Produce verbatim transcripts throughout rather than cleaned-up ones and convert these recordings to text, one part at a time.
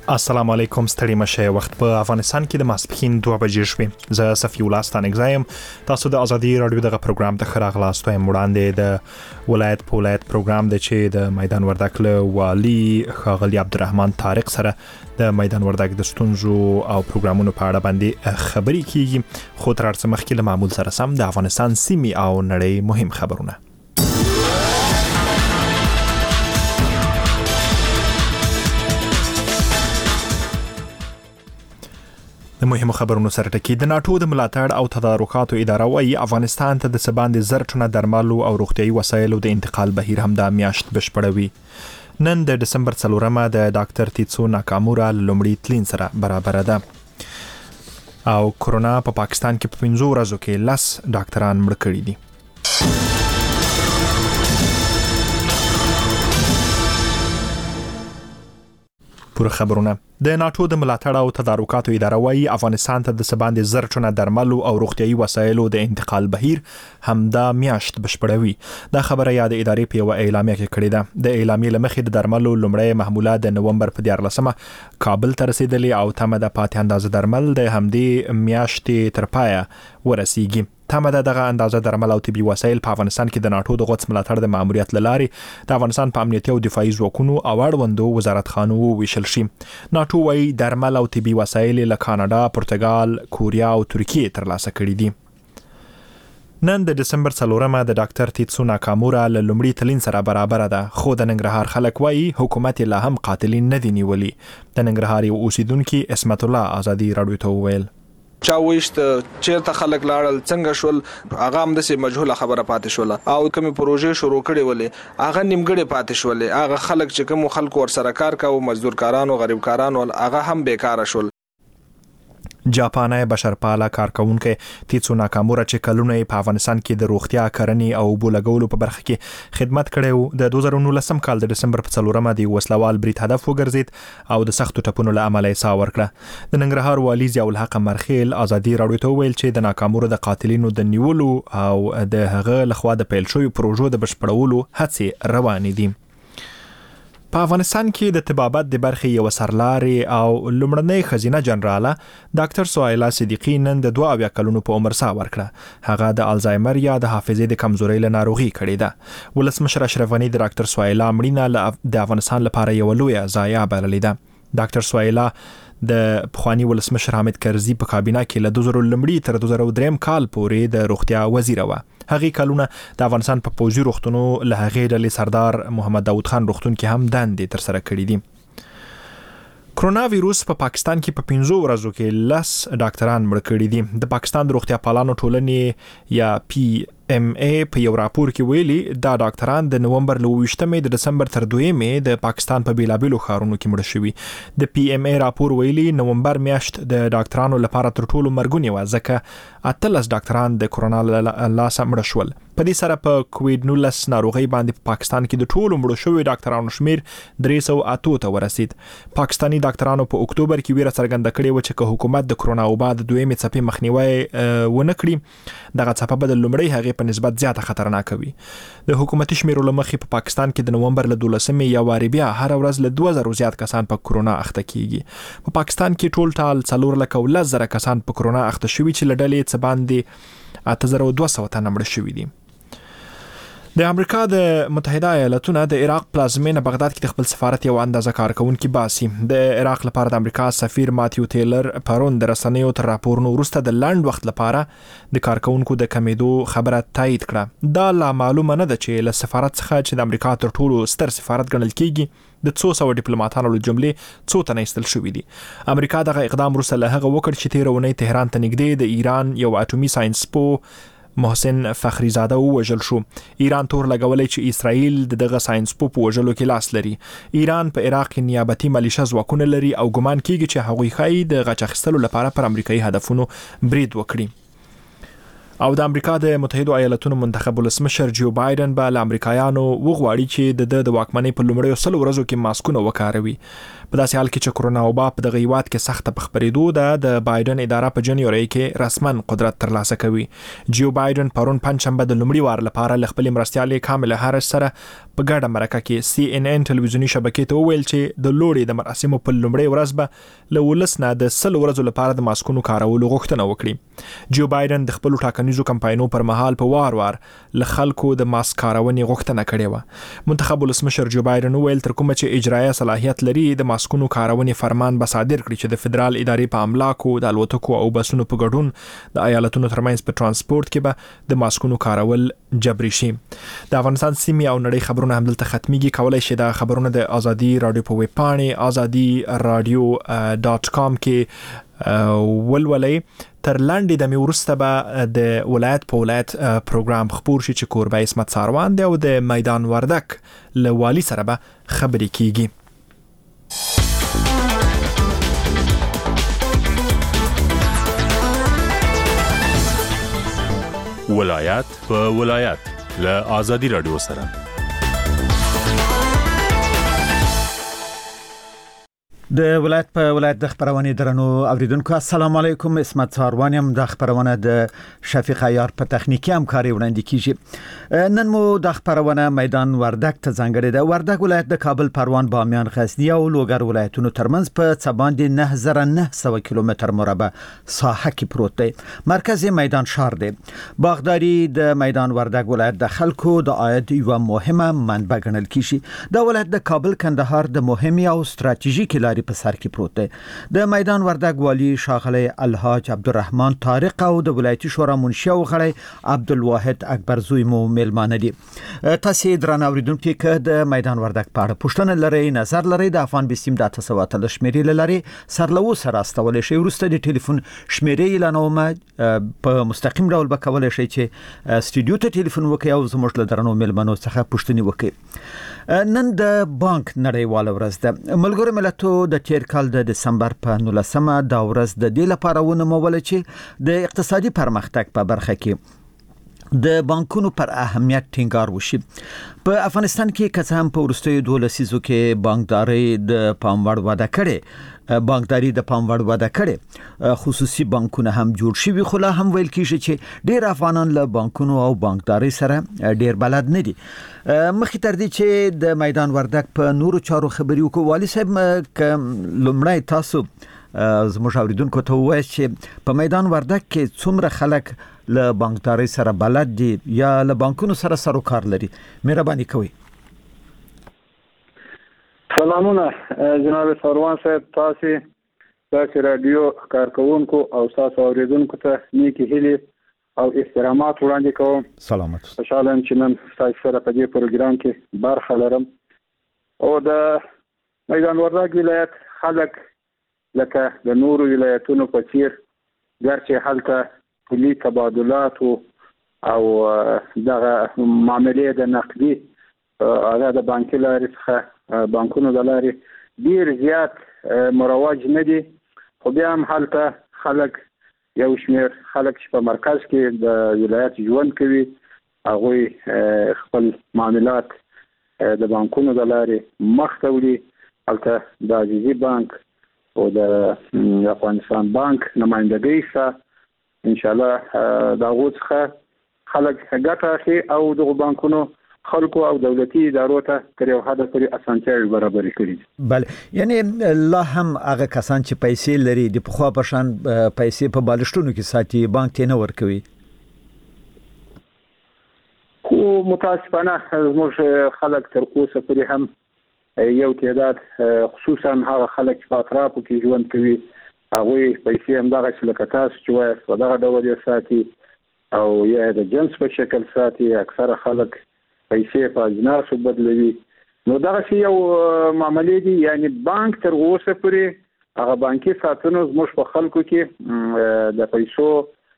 السلام علیکم، ستړي مشه. وخت په افغانستان کې د ماسپښین دوه بجې شوې. زه صفی الله ستانګزایم. تاسو د ازادي رادیو دغه پروګرام ته خراغلاست وایم. وړاندې د ولایت په ولایت پروګرام د چې د میدان وردګ له والي ښاغلي عبدالرحمن طارق سره د میدان وردګ د ستونزو او پروګرامونو په اړه باندې خبرې کیږي. خو تر څو مخکې له معمول سره سم د افغانستان سیمې او نړۍ مهم خبرونه. د مهمو خبرونو سره ټکی. د ناتو د ملاتړ او تدارکاتو اداره وايي افغانستان ته د سباند زر ټنه درملو او روغتيایي وسایلو د انتقال بهیر هم د میاشت بشپړوي. نن د دسمبر څلورمه د ډاکټر تیتسو ناکامورا لومړی تلین سره برابر ده. او کرونا په پا پاکستان کې په پنځو ورځو کې لس ډاکټران مړ کړي دي. پوره خبرونه. د ناتو د ملاتړ او تدارکاتو اداره وايي افغانستان ته د سباند زر ټنه درملو او روغتيایي وسایلو د انتقال بهیر همدا میاشت بشپړوي. دا خبره یا د ادارې په یو اعلامیه کې کړې ده. د اعلامیې لمخې د درملو لومړی محموله د نومبر په دیارلسمه کابل ته رسیدلې او تمه د پاتې اندازه درمل د همدې میاشتې تر پایه ورسیږي. تمه ده دغه اندازه درمل او طبي وسایل په افغانستان کې د ناتو د غوڅ ملاتړ د ماموریت لارې د افغانستان په امنیتي او دفاعي ځواکونو او اړوندو وزارتخانو ویشل شي. ناتو وايي درمل او طبي وسایل له کاناډا، پرتګال، کوریا او ترکیې ترلاسه کړي دي. نن د دسمبر څلورمه د ډاکټر تیتسو ناکامورا له لومړي تلین سره برابر ده. خو د ننګرهار خلک وايي حکومت لا هم قاتلین نه دي نیولي. د ننګرهار یو اوسیدونکي اسمت الله ازادي رادیو ته وویل چا وښت چیرته خلک لاړل څنګه شول هغه هم د سي مجهوله خبره پاتې شول او کومې پروژې شروع کړي ولې هغه نیمګړې پاتې شول. هغه خلک چې کوم خلکو ور سره کار کاوه مزدور کارانو غریب کارانو هغه هم بیکاره شول. جاپاني بشرپاله کارکونکو تیتسو ناکامورا چې کلونه په افغانستان کې د روغتیا کرنې او بولګولو په برخه کې خدمت کړی د دوه زره نولسم کال د دسمبر په څلورمه د وسلوال بریټ هدف وګرځید او د سختو ټپونو له امله یې ساه ورکړه. د ننګرهار والي ضیاء الحق مرخیل ازادي رادیو ته ویل چې د ناکامورا د قاتلینو د نیولو او د هغه لخوا د پیل شوی پروژو د بشپړولو هڅې روانې دي. په افغانستان کې د طبابت د برخې یو سرلاري او لومړنۍ خزینه جنراله ډاکټر سوایلا صدیقی نن د دوه اویا کلونو په عمر ساه ورکړه. هغه د الزایمر یا د حافظې د کمزورۍ له ناروغي کړې ده. ولسمشر اشرف غنی د ډاکټر سوایلا مړینه د افغانستان لپاره یو لویه ضایعه بللې ده. ډاکټر سوایلا د پخوانی ولسمشر حامد کرزي په کابینه کې له دوه زره لومړي تر دوه زره درې کال پورې د روغتیا وزیر و. هغه کلونه د افغانستان په پوځي روغتونو له هغې ډلې سردار محمد داود خان روغتون کې هم دندې تر سره کړې دي. کرونا ویروس په پا پاکستان کې په پنځو ورځو کې لس ډاکټران مړ کړي دي. د پاکستان د روغتیا پالانو ټولنې یا پی ام ای په یو راپور کې ویلي دا ډاکټران د نومبر له ویشتمې د دسمبر تر دویمې د پاکستان په بیلابیلو ښارونو کې مړ شوي. د پی ام ای راپور ویلي نومبر میاشت د ډاکټرانو لپاره تر ټولو مرګونې وه ځکه اتلس ډاکټران د کرونا له لاسه مړه شول. په دې سره په کووید نولس ناروغۍ باندې په پاکستان کې د ټولو مړو شویو ډاکټرانو شمیر درې سوه اته ته ورسید. پاکستاني ډاکټرانو په اکتوبر کې ویره څرګنده کړې و چې که حکومت د کرونا وبا د دویمې څپې مخنیوی ونه کړي دغه څپه به د لومړۍ هغې په نسبت زیاته خطرناک وي. د حکومتي شمیرو له مخې په پاکستان کې د نومبر له دولسمې یا واري بیا هر ورځ له دوه زره زیات کسان په کرونا اخته کیږي. په پاکستان کې ټول ټال څلور لک او لس زره کسان په کرونا اخته شوي چې له ډلې څه باندې اته زره دوه سوه تنه مړه شوي دي. د امریکا د متحده ایالاتونو د عراق پلازمینه بغداد کې د خپل سفارت یو اندازه کارکونکي باسي. د عراق لپاره د امریکا سفیر ماتیو ټیلر پرون د رسنیو تر راپورونو وروسته د لنډ وخت لپاره د کارکونکو د کمیدو خبره تایید کړه. دا لا معلومه نه ده چې له سفارت څخه چې د امریکا تر ټولو ستر سفارت ګڼل کیږي د څو سوه ډیپلوماټانو له جملې څو تنه ایستل شوي دي. امریکا دغه اقدام وروسته له هغه وکړ چې تېره اونۍ تهران ته نږدې د ایران یو اټومي ساينسپو محسن فخریزاده ووژل شو. ایران تور لګولای چې اسرائیل دغه ساينسپو په وژلو کې لاس لري. ایران په عراق کې نیابتي ملیشه ځواکونه لري او ګمان کیږي چې هغوی ښایي د غچ اخیستلو لپاره پر امریکایي هدفونو برید وکړي. او د امریکا د متحده ایالاتونو منتخب ولسمشر جو بایدن به له امریکایانو وغواړي چې د د واکمنۍ په لومړیو سلو ورځو کې ماسکونه وکاروي. په داسې حال کې چې کرونا وبا په دغه هیواد کې سخت په خبرېدو ده د بایدن اداره په جنوري کې رسمن قدرت ترلاسه کوي. جو بایدن پرون پنځشنبه د لومړي وار لپاره ل خپل مرستیالې کامله هارس سره په ګډه مرکه کې سی ان ان ټلویزیونی شبکې ته وویل چې د لوړې د مراسمو په لومړۍ ورځ به له ولس نه د سل ورځو لپاره د ماسکونو کارولو غوښتنه وکړي. جو بایدن د خپل ټاکنیزو کمپاینونو پر مهال په وار وار له خلکو د ماسک کارونې غوښتنه کړې و. منتخب ولسمشر جو بایدن وویل تر کومه چې اجرایه صلاحیت لري د ماسکونو کارونې فرمان به صادر کړي چې د فدرال ادارې په املاکو د الوتکو او بسونو په ګډون د ایالتونو ترمنځ په ترانسپورت کې به د ماسکونو کارول جبري شي. د افغانستان سیمې او نړۍ خبرونه همدلته ختميږي. کولای شئ د خبرونه د ازادي رادیو په ویب پاڼې ازادي رادیو ډاټ کام کې ولولئ. تر لاندې د میورسته به د ولایت په ولایت پروګرام خبر شي چې کوربه اسمت ساروان دی او د میدان وردک له والی سره به خبرې کیږي. ولایت په ولایت له ازادي رادیو سره. د ولایت په ولایت د خبرونه درنو اوریدونکو السلام علیکم. اسمت ساروان یم. د خبرونه د شفیق عیار په تخنیکی همکاري وړاندې کیږي. نن مو د خبرونه میدان وردک ته ځانګړی ده. وردک ولایت د کابل پروان بامیان غزنی او لوګر ولایتونو ترمنځ په څباندې نه زره نه سوه کیلومتر مربع ساحه کې پروت دی. مرکز میدان شهر دی. باغداري د میدان وردک ولایت د خلکو د عاید یو مهمه منبع ګڼل کیږي. د ولایت د کابل کندهار د مهمه او ستراتیژیک لارې په سر کې پروت دی. د میدان وردک والی شاغلی الحاج عبدالرحمن طارق او د ولایتي شورا منشي او غړی عبدالواحد اکبر زوی مو ملمانه دي. تاسو درنه اوریدونکو کې د میدان وردک په اړه پوښتنه لرئ، نظر لرئ، د افغان بسیم د تاسو ته شمیرې لري سرلو سره استول شي. ورسته د ټلیفون شمیرې اعلانوم په مستقیم ډول به کولای شي چې استودیو ته ټلیفون وکړئ او زموږ له درنو ملمنو څخه پوښتنه وکړئ. نن د بانک نړیواله ورځ ده. ملګرو ملتونو د تیر کال د دسمبر په نولسمه دا ورځ د دې لپاره ونومول چې د اقتصادي پرمختګ په برخه کې د بانکونو پر اهمیت ټینګار وشي. په افغانستان کې کڅام په ورستیو دوه لسیزو کې بانکداري د پام وړ وده کړې بانکداري د پام وړ وده کړې خصوصي بانکونه هم جوړ شوي، خو لا هم ویل کیږي چې ډېر افغانان له بانکونو او بانکداري سره ډېر بلد نه دي. مخکې تر دې چې د میدان وردک په نورو چارو خبري وکړو، والي صاحب لومړی تاسو زموږ اوریدونکو ته ووایئ چې په میدان وردک کې څومره خلک له بانکداري سره بلد دي یا له بانکونو سره سروکار لري؟ مهرباني کوئ. سلامونه جناب ساروان صاحب، تاسو تاسو رادیو کارکونکو او تاسو اوریدونکو ته نیکی هیلې او احترامات وړاندې کوم. سلامت. خوشاله یم چې نن تاسو سره په دې پروګرام کې برخه لرم. او د میدان وردک ولایت خلک لکه د نورو ولایتونو په څیر ګرچې هلته پولي تبادلات او دغه معاملې د نقدي هغه د بانکي لارې څخه بانکونو د لارې ډیر زیات مروج نه دي، خو بیا هم هلته خلک یو شمیر خلک چې په مرکز کې د ولایت ژوند کوي هغوی خپل معاملات د بانکونو د لارې مخ ته وړي. هلته د عزیزي بانک او د افغانستان بانک نمایندګۍ سره انشاءالله د هغو څخه خلک ګټه اخلي او دغو بانکونو خلکو او دولتي ادارو ته تر یو حده پورې اسانتیاوې برابرې کړي دي. بله، یعنی لا هم هغه کسان چې پیسې لري د پخوا په شان پیسې په بالښتونو کې ساتي، بانک ته نه ورکوي. خو متاسفانه زموږ خلک تر اوسه پورې هم یو تعداد خصوصا هغه خلک چې په اطرافو کې ژوند کوي هغوی پیسې همدغسې لکه تاسو چې وایاست په دغه ډول یې ساتي او یا د جنس په شکل ساتي. اکثره خلک پیسې په اجناسو بدلوي. نو دغسې یو معاملې دي. یعنی بانک تر اوسه پورې هغه بانکي ساتنو زموږ په خلکو کې د پیسو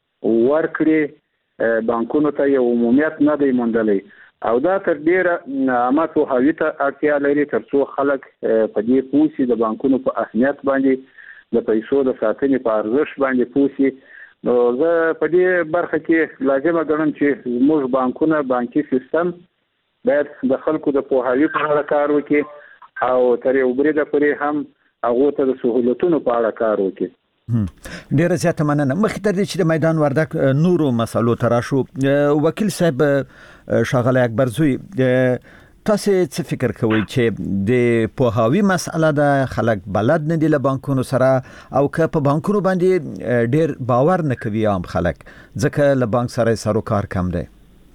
ورکړې بانکونو ته یو عمومیت نه دی موندلی او دا تر ډیره عامه پوهاوي ته اړتیا لري تر څو خلک په دې پوه شي، د بانکونو په اهمیت باندې، د پیسو د ساتنې په ارزښت باندې پوه شي. نو زه په دې برخه کې لازمه ګڼم چې زموږ بانکونه بانکي سیستم باید د خلکو د پوهاوي په اړه کار وکړي او تر یو بریده پورې هم هغه ته د سہولتونو په اړه کار وکړي. ډیره زیاته مننه. مخکې تر دې چې د میدان وردک نورو مسلو ته راشو، وکیل صاحب ښاغلی اکبرزوی، تاسو څه فکر کوئ چې د پوهاوي مسله ده، خلک بلد نه دي له بانکونو سره، او که په بانکونو باندې ډیر باور نه کوي عام خلک ځکه له بانک سره سروکار کم دی؟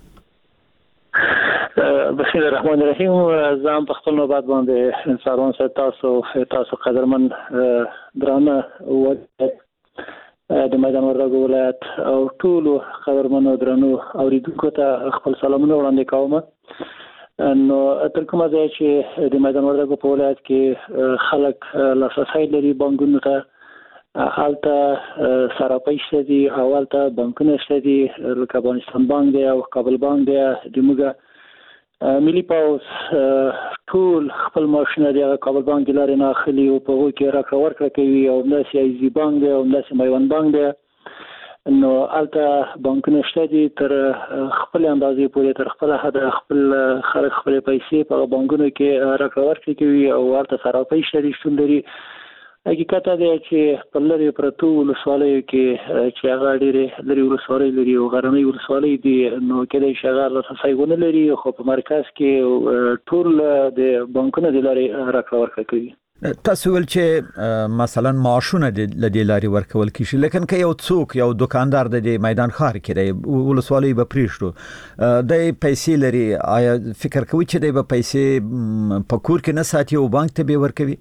بسم الله الرحمن الرحیم. زم په خپل نوبت باندې ساروان صاحب تاسو تاسو قدرمن درانه و د میدان وردګ ولایت او ټول قدرمن درانو اوریدونکو ته خپل سلامونه وړاندې کوم. نو تر کومه ځای چې د میدان وردګ په ولایت کې خلک لاسرسی لري بانکونو ته، حالته سره پیسې دي، حواله بانکونه شته دي، لکه افغانستان بانک دی او کابل بانک دی. د موږ ملي پاوس ټول خپل ماشینه دی کابل بانک لاري نه اخلي او په وګړي راکړه ورکړه کوي، او داسې ایزي بانک دی او داسې میوان بانک دی. نو البته بانکونه شته دي تر خپل اندازې پورې، تر خپل حد خپل خلک خپل پیسې په بانکونو کې راکړه ورکړه کوي او ورته سره پیسې لري شتون لري. حقیقت دی چې په لری پرتو ولسوالیو کې چې هغه ډېرې لري ولسوالۍ لري او غرنۍ ولسوالۍ دي، نو کله چې هغه لاسرسی ونه لري، خو په مرکز کې ټول د بانکونو د لاري راکړه ورکړه کوي. تاسو ول چې مثلا معاشونه د لدې لاري ورکول کیږي، لیکن که یو څوک یو دکاندار د میدان ښار کې دی ولسوالۍ به پریښتو د پیسې لري، آیا فکر کوي چې د پیسې په کور کې نه ساتي او بانک ته به ورکوي؟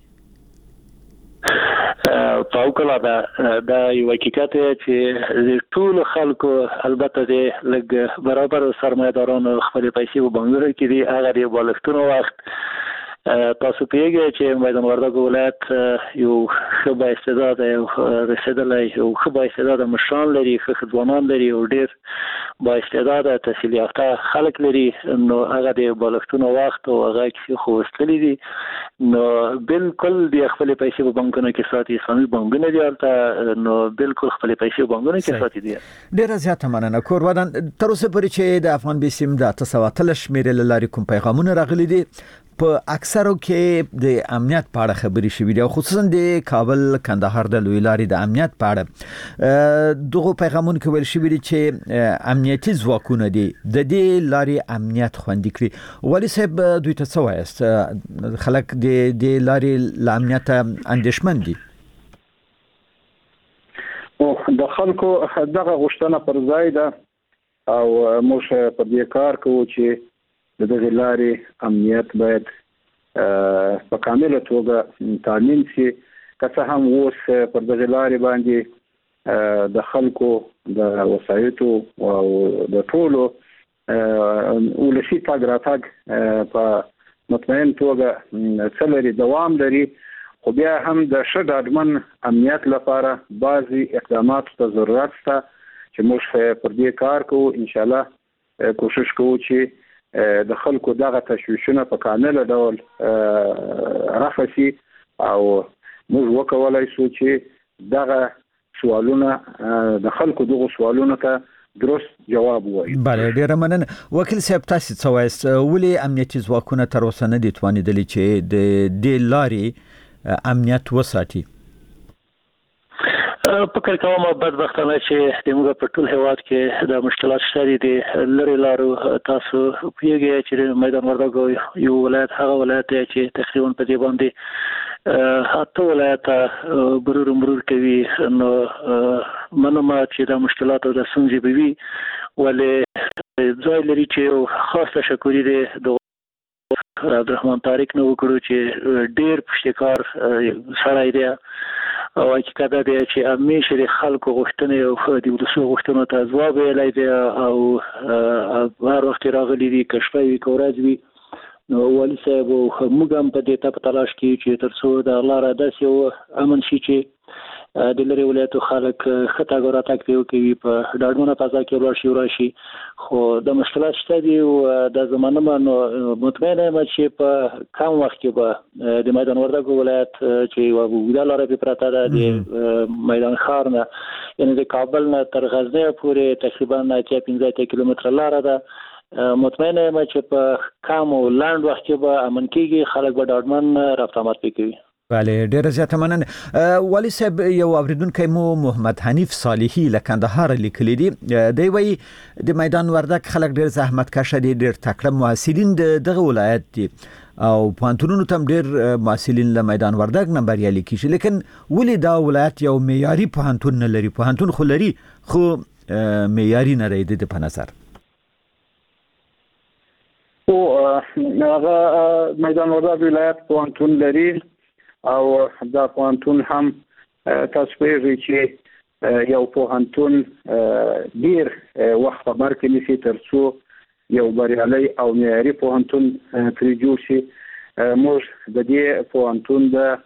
فوقلا دا دا یو حقیقت چې ټول خلکو البته د لګ برابر سرمایدارانو خپل پیسې په بانکونو کې دي، هغه د بالښتونو وخت تاسو پیږئ چې میدان وردګ ولایت یو ښه با استعداد یو رسیدلی یو ښه با استعداد مشران لري، ښه ځوانان لري او ډیر با استعداد تحصیل یافته خلک لري. نو هغه د بالښتونو وخت او هغه کې خو وستلي دي، نو بالکل د خپل پیسې په بانکونو کې ساتي. اسلامي بانکونه دي البته، نو بالکل خپل پیسې په بانکونو کې ساتي دي. ډیر زیاته مننه. کورودان تر اوسه پورې چې د افغان بیسیم د تاسو اتل شمیرې لاري کوم پیغامونه راغلي دي، په اکثرو کې د امنیت په اړه خبرې شوې دي، او خصوصا د کابل کندهار د لوی لارې د امنیت په اړه دغه پیغامونه کې ویل شوي دي چې امنیتي ځواکونه دي د دې لارې امنیت خوندي کړي. ولی صاحب دوی ته څه وایست؟ خلک د دې لارې له امنیت اندېښمن دي؟ او د خلکو دغه غوښتنه پر ځای ده او موږ په دې کار کوو چې د دغه لارې امنیت باید په کامله توګه تامین شي. که څه هم اوس پر دغه لارې باندې د خلکو د وسایطو او د ټولو ولسي تګ راتګ په مطمئن توګه څه لري دوام لري، خو بیا هم د ښه ډاډمن امنیت لپاره بعضې اقداماتو ته ضرورت شته چې موږ پر دې کار کوو. انشاءالله کوشش کوو چې د خلکو دغه تشویشونه په کامله ډول رفع شي او موږ وکولای شو چې دغه سوالونه د خلکو دغه سوالونه ته درست جواب وایي. بله ډیره مننه. وکیل صاحب تاسو څه وایست؟ ولې امنیتي ځواکونه تر اوسه نه دي توانېدلي چې د دې لارې امنیت وساتي؟ فکر کوم بدبختانه چې د موږ په ټول هیواد کې د مشکلات شته دي. لری لارو تاسو پیږئ چې میدان وردګ یو ولایت هغه ولایت چې تقریبا په دې باندې اته ولایت برور مرور کوي، نو منما چې د مشکلاتو د سنځي بوي ولې ځای لري چې خاص تشکر دی د عبدالرحمن طارق نو وکړو چې ډیر پښتکار سړی دی او حقیقت دی چې همیشه د خلکو غوښتنې او د ولسو غوښتنو ته ځواب ویلی دی او هر وخت راغلی دي که شپه وي که ورځ وي. نو والي صاحب موږ هم په دې ته په تلاش کې چې تر څو د لاره داسې امن شي چې د لري ولایتو خلک ښه تګ راتګ پرې وکوي، په ډاډمنه فضا کې ولاړ شي وراشي. خو د مشکلات شته دي او د زمانه نو مطمئنه یم چې په کم وخت کې به د میدان وردګ ولایت چې یوه اوږده لاره پرې پرته ده د میدان ښار نه، یعنې د کابل نه تر غزنی پورې تقریبا اتیا پنځه اتیا کیلومتره لاره ده. مطمئنه یم چې په کم او لنډ وخت کې به امن کېږي، خلک به ډاډمن رفت آمد پرې کوي. بله ډیره زیاته مننه. والي صاحب یو اوریدونکو مو محمد حنیف صالحی له کندهار لیکلی دی دی وی د میدان وردک خلک ډیر زحمت کشه دي ډیر تکړه محصلین دغه ولایت دي او پوهنتونونو تم ډیر محصلین له میدان وردک نه بریالي کیږي لیکن ولې دا ولایت یو معیاري پوهنتون نه لري؟ پوهنتون خو لري خو معیاري نه لري د په نظر. او هغه میدان وردک ولایت پوهنتون لري او دا پوهنتون هم تاسو پیژنئ چې یو پوهنتون ډیر وخت په بر کې نشي ترڅو یو بریالي او معیاري پوهنتون پرې جوړ شي. موږ د دې پوهنتون د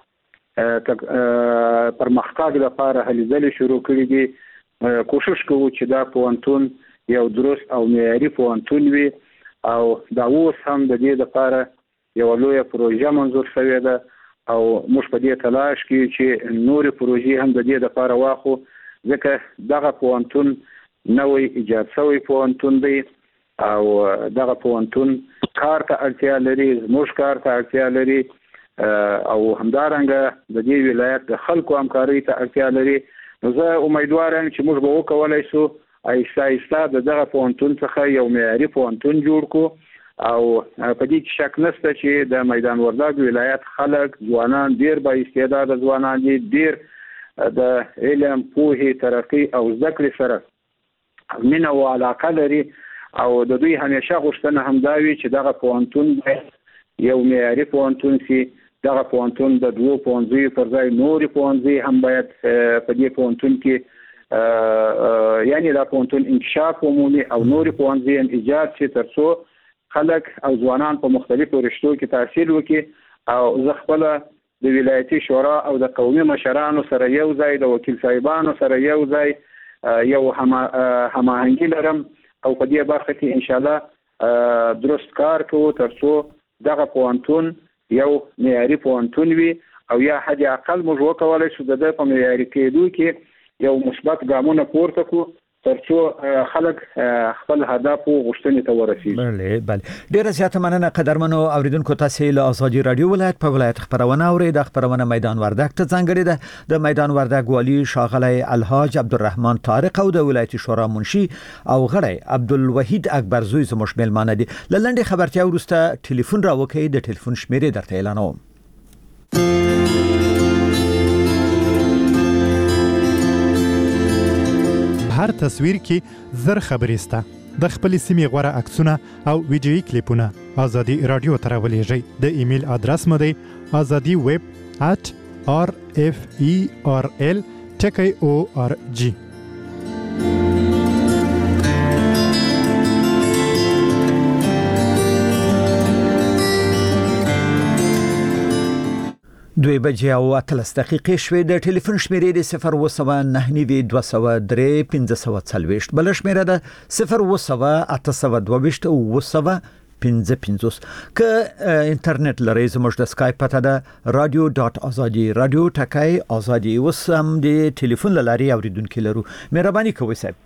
پرمختګ لپاره هلې ځلې شروع کړې دي. کوشش کوو چې دا پوهنتون یو درست او معیاري پوهنتون وي او دا اوس هم د دې لپاره یو لوی پروژه منظور شوې ده او موږ په دې تلاش کې چې نورې پروژې هم د دې لپاره واخو ځکه دغه پوهنتون نوې ایجاد شوی پوهنتون دی او دغه پوهنتون کار ته اړتیا لري، زموږ کار ته اړتیا لري او همدارنګه د دې ولایت د خلکو همکارۍ ته اړتیا لري. نو زه امیدوار یم چې موږ به وکولای شو آهسته آهسته د دغه پوهنتون څخه یو معیاري پوهنتون جوړ کو او په دې کې شک نشته چې د میدان وردک ولایت خلک ځوانان ډیر با استعداده ځوانان دي، ډیر د علم پوهې ترقی او زده کړې سره مینه او علاقه لري او د دوی همیشه غوښتنه هم دا وي چې دغه پوهنتون یو معیاري پوهنتون شي. دغه پوهنتون د دوو پوهنځیو پر ځای نورې پوهنځي هم باید په دې پوهنتون کې یعنی دا پوهنتون انکشاف ومومي او نورې پوهنځي هم ایجاد شي ترڅو خلک او ځوانان په مختلفو رشتو کې تحصیل وکړي. او زه خپله د ولایتي شورا او د قومي مشرانو سره یو ځای د وکیل صاحبانو سره یو ځای یو هماهنګي لرم او په دې برخه کې ان شاء الله درست کار کوو ترڅو دغه پوهنتون یو معیاري پوهنتون وي او یا حد اقل موږ وکولای شو د په معیاري کېدو کې یو مثبت ګامونه پورته کړو ترڅو خلک خپل هدف او غوښتنې ته ورسیږي. بله بله ډیره زیاته مننه قدرمنو اوریدونکو. تاسو له آزادي رادیو ولایت په ولایت خبرونه اورئ. د خبرونه میدان وردک ته ځانګړې ده. د میدان وردک والی ښاغلی الحاج عبدالرحمن طارق او د ولایتي شورا منشي او غړی عبدالوحید اکبرزوی زموږ میلمانه دي. له لنډې خبرتیا وروسته ټلیفون راوکئ. د ټلیفون شمیرې درته اعلانوم. هر تصویر کې زر خبرې سته. د خپل سیمې غوره عکسونه او ویډیويي کلیپونه آزادي رادیو ته راولېږئ. د ایمیل ادرس مو دی azadi web at r f e r l ټکی او ار جی. دوی بجې او اتلس دقیقې شوې. د ټلیفون شمیرې د صفر اووه سوه نهه نوي دوه سوه درې پنځه سوه څلوېښت، بله شمیره ده صفر اووه سوه اته سوه دوه ویشت اووه سوه پنځه پنځوس. که انټرنیټ لرئ زموږ د سکایپ پته ده رادیو ډاټ ازادي رادیو ټکی ازادي. اوس هم د ټلیفون له لارې اوریدونکي لرو. مهرباني کوئ صاحب.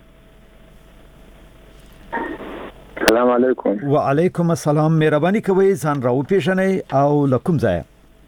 السلام علیکم. وعلیکم السلام. مهرباني کوئ ځان راوپېژنئ او له کوم ځایه؟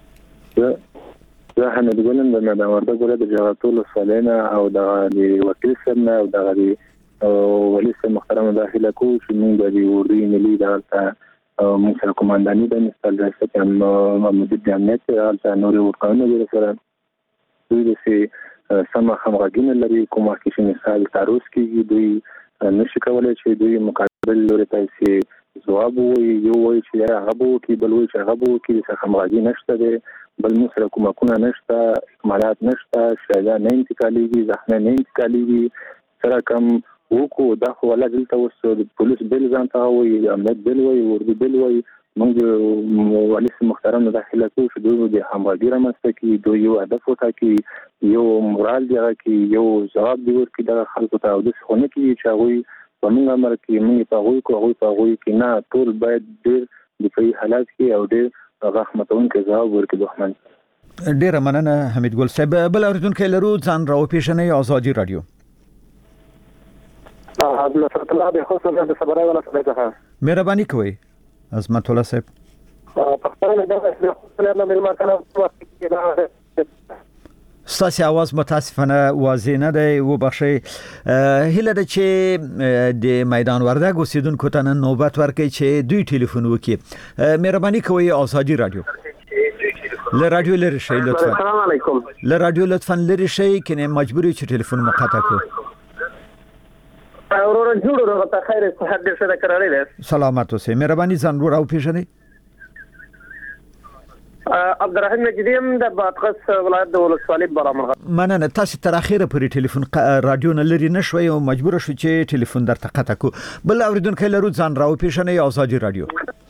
زه حمید ګلم د میدان وردک ولایت د جغتول سالینه او د وکیل سره او د ولی سره محترم داخله کو چې موږ د اردو ملي دالته موږ سره کومانداني د مستل رئیس هم مدیر جمعیت دالته نور ورکانو سره دوی د سي سم همغږي لري کومه کې مثال تاروس کې دوی نشي کولای چې دوی مقابل لري پیسې جواب وي یو وي چې هغه بو کې بل وي چې هغه بو کې څه همغږي نشته ده بل موږ سره کومه کومه نشته اکمالات نشته شایده نه انتقاليږي ځخنه نه انتقاليږي سره کوم وکړو دا خو ولا دلته اوس د پولیس بل ځان ته وي امنیت بل وي ورته بل وي موږ ولې محترم داخله کوو چې دوی د همغږي رامنځته کړي دوی یو هدف وټاکي یو مورال دی کې یو ځواب دی ورکړي د خلکو ته او د څونه کې چې هغه په موږ امر کې موږ په هغوی کو هغوی په هغوی کې نه ټول باید ډېر دفاعي حالات کې او ډېر رحمتونکي ځواب ورکړي. دښمن ډېره مننه حمید ګل صاحب. بل اوریدونکي لرو ځان راوپېژنئ. ازادي رادیو. عبدالله الله به خصوصا د صبرای ولا څه ده. مهرباني کوئ عظمت الله صاحب. پښتانه د خپل ملما کله ستاسو आवाज متاسفانه واضح نه دی و بخشي هله د چې د میدان وردګ اوسیدونکو ته نوبت ورکړي چې دوی ټلیفون وکړي. مهرباني کوئ آزادي رادیو له رادیو لري شي لطفا. السلام علیکم. له رادیو لطفا لري شي کنه مجبوری چې ټلیفون مقاطع کو. اورور جوړو ته خیر صحت دې سره قرارې ده. سلامات اوسئ. مهرباني ځان ور او پیژنئ. عبدالرحیم نجدیم د بادغیس ولایت د ولسوالۍ برامرغه. مننه. تاسو تر اخیره پورې ټلیفون رادیو نه لري نشوي او مجبور شو چې ټلیفون درته قطع کو. بل اوریدونکو لرو ځان راو پیژنئ آزادي رادیو.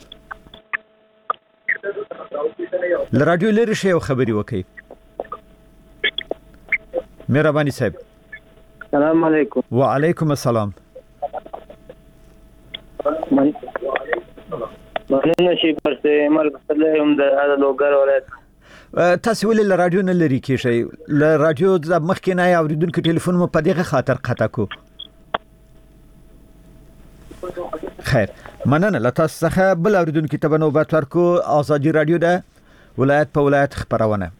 ل رادیو لري شی او خبري وکي. مهرباني صاحب. السلام علیکم. وعلیکم السلام. مننه شي پرسه مرګ سره هم د لوګر ولایت. تاسو ولې ل رادیو نه لري کې شي؟ ل رادیو د مخکې نه اوریدونکو ټلیفون مو په دغه خاطر قطع کو. خیر مننه. ل تاسو څخه بل اوریدونکو ته نوبت ورکو. آزادي رادیو ده ولایت په ولایت خبرونه.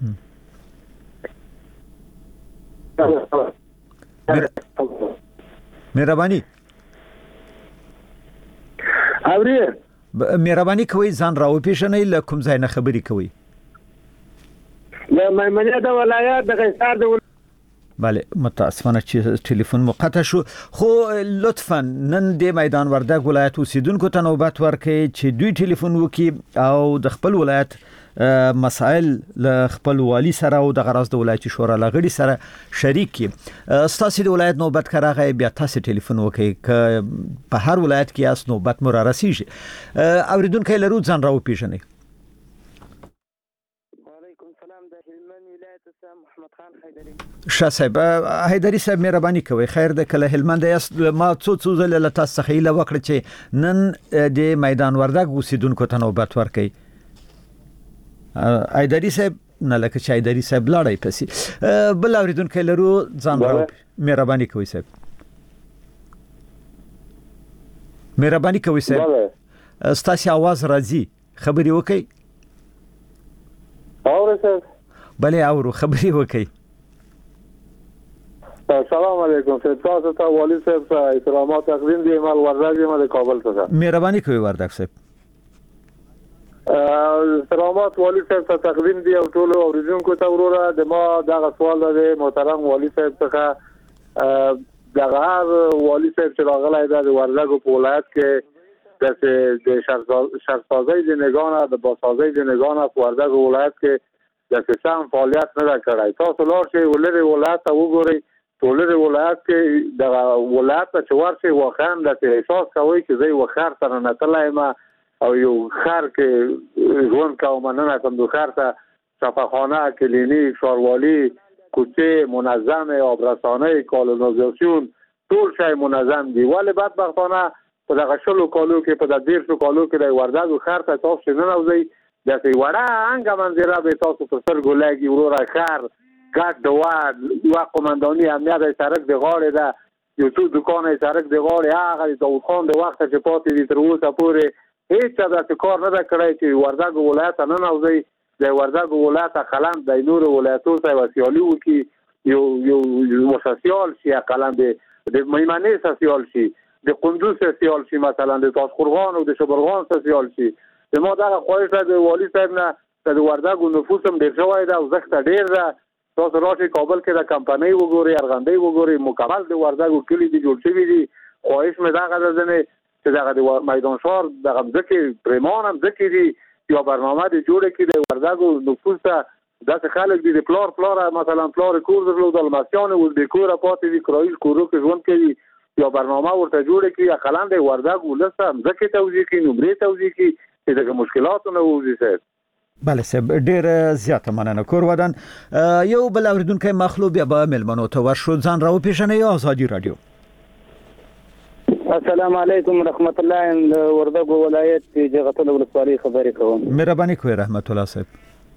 مهرباني. اوري مهرباني کوي ځان راو پیژنئ. له کوم ځای نه خبري کوي؟ له میمنه د ولایت د قیصر د بله متاسفانه چې ټلیفون مقطع شو. خو لطفا نن د میدان وردګ ولایت اوسیدونکو ته نوبت ورکړئ چې دوی ټلیفون وکړي او د خپل ولایت مسائل له خپل والی سره او د غراز د ولایت شورا لغړي سره شریک کی. ستاسو د ولایت نوبت کراغه بیا تاسو ټلیفون وکړئ ک په هر ولایت کې اس نوبت مر راسیږي. اوریدونکو لرو ځان راو پیژنئ. وعلیکم السلام. د هلمند ولایت څخه محمد خان حیدری. شاه صاحب حیدری صاحب مهرباني کوي. خیر د کله هلمند یاست. ما څو څو ځله له تاسو څخه ایله وکړه چې نن د میدان وردګ اوسیدونکو ته نوبت ورکړئ. حیدری صاحب نه لکه چې حیدری صاحب لاړی پسې بل اوریدونکو لرو ځان راو. مهرباني کوي صاحب. مهرباني کوي صاحب. ستاسو आवाज راځي خبري وکي. اورئ صاحب. بله اورو خبري وکي. السلام علیکم. تاسو ته والی صاحب ته احترامات تقدیم دي. مال وردګ ما د کابل څخه. مهرباني کوي وردګ صاحب. سلامات والی صاحب ته تقدیم دي او ټول اوریدونکو ته وروره. د ما دغه سوال د محترم والی صاحب څخه دغه والی صاحب چې راغلی دی د وردګ په ولایت کې د شهرسازۍ د نگاه د بازسازۍ د نگاه په وردګ ولایت کې د سیستم فعالیت نه کړای. تاسو لار شي ولري ولایت ته وګورئ. ټولره ولایت کې د ولایت چې ورشي واخا د احساس کوي چې زه وخر سره نه تلایم او یو خر کې ژوند کوم. نه کوم د خر ته صفخانه کلینیک شاروالی کوچه منظم آبرسانه کالونیزاسیون ټول شی منظم دي. ولی بدبختانه په دغه شلو کالو کې په دغه ډیر کالو کې د وردګ خر ته تاسو نه نوځي. د څه وړه انګه منځره به تاسو په سترګو لګي وروره خر ګډ دوه یو قومنداني امنیت سرک د غاړې ده یو څو دکانې سرک د غاړې هغه د داوود خان د وخت چې پاتې دي تر اوسه پورې هیڅ د کار نه کړی چې وردګ ولایت نه نوځي. د وردګ ولایت خلم د نور ولایتو ته وسیالي وکي یو یو وساسیال شي قلم د میمنه ساسیال شي د قندوز ساسیال شي مثلا د تاسقرغان او د شبرغان ساسیال شي. د ما دغه خواهش د والی صاحب نه د وردګ نفوس هم ډیر شوی دا او زخت ډیر ده. تاسو راشي کابل کې د کمپنۍ وګوري ارغندې وګوري مکمل د وردګ کلی دی جوړ شوی دی. خواهش مې دا غواړم چې دغه د میدان شهر دغه ځکه پریمان هم ځکه دی یو برنامه دی جوړه کې د وردګ نفوس ته د خلک دی پلار پلار مثلا پلار کور درلو د الماسیان او د کور پاتې دی کرایل کورو کې ژوند کوي. یو برنامه ورته جوړه کې خلک د وردګ ولسته ځکه توجیه کې نمرې توجیه کې چې دغه مشکلات نه وځي. بله صاحب ډیر زیاته مننه. کور ودان یو بل اوریدونکو مخلوب یا به ملمنو ته ورشو ځان راو پیژنئ. آزادي رادیو. السلام علیکم رحمت الله. وردګ ولایت جغتل ولسوالۍ خبرې کوم. مهرباني کوي رحمت الله صاحب.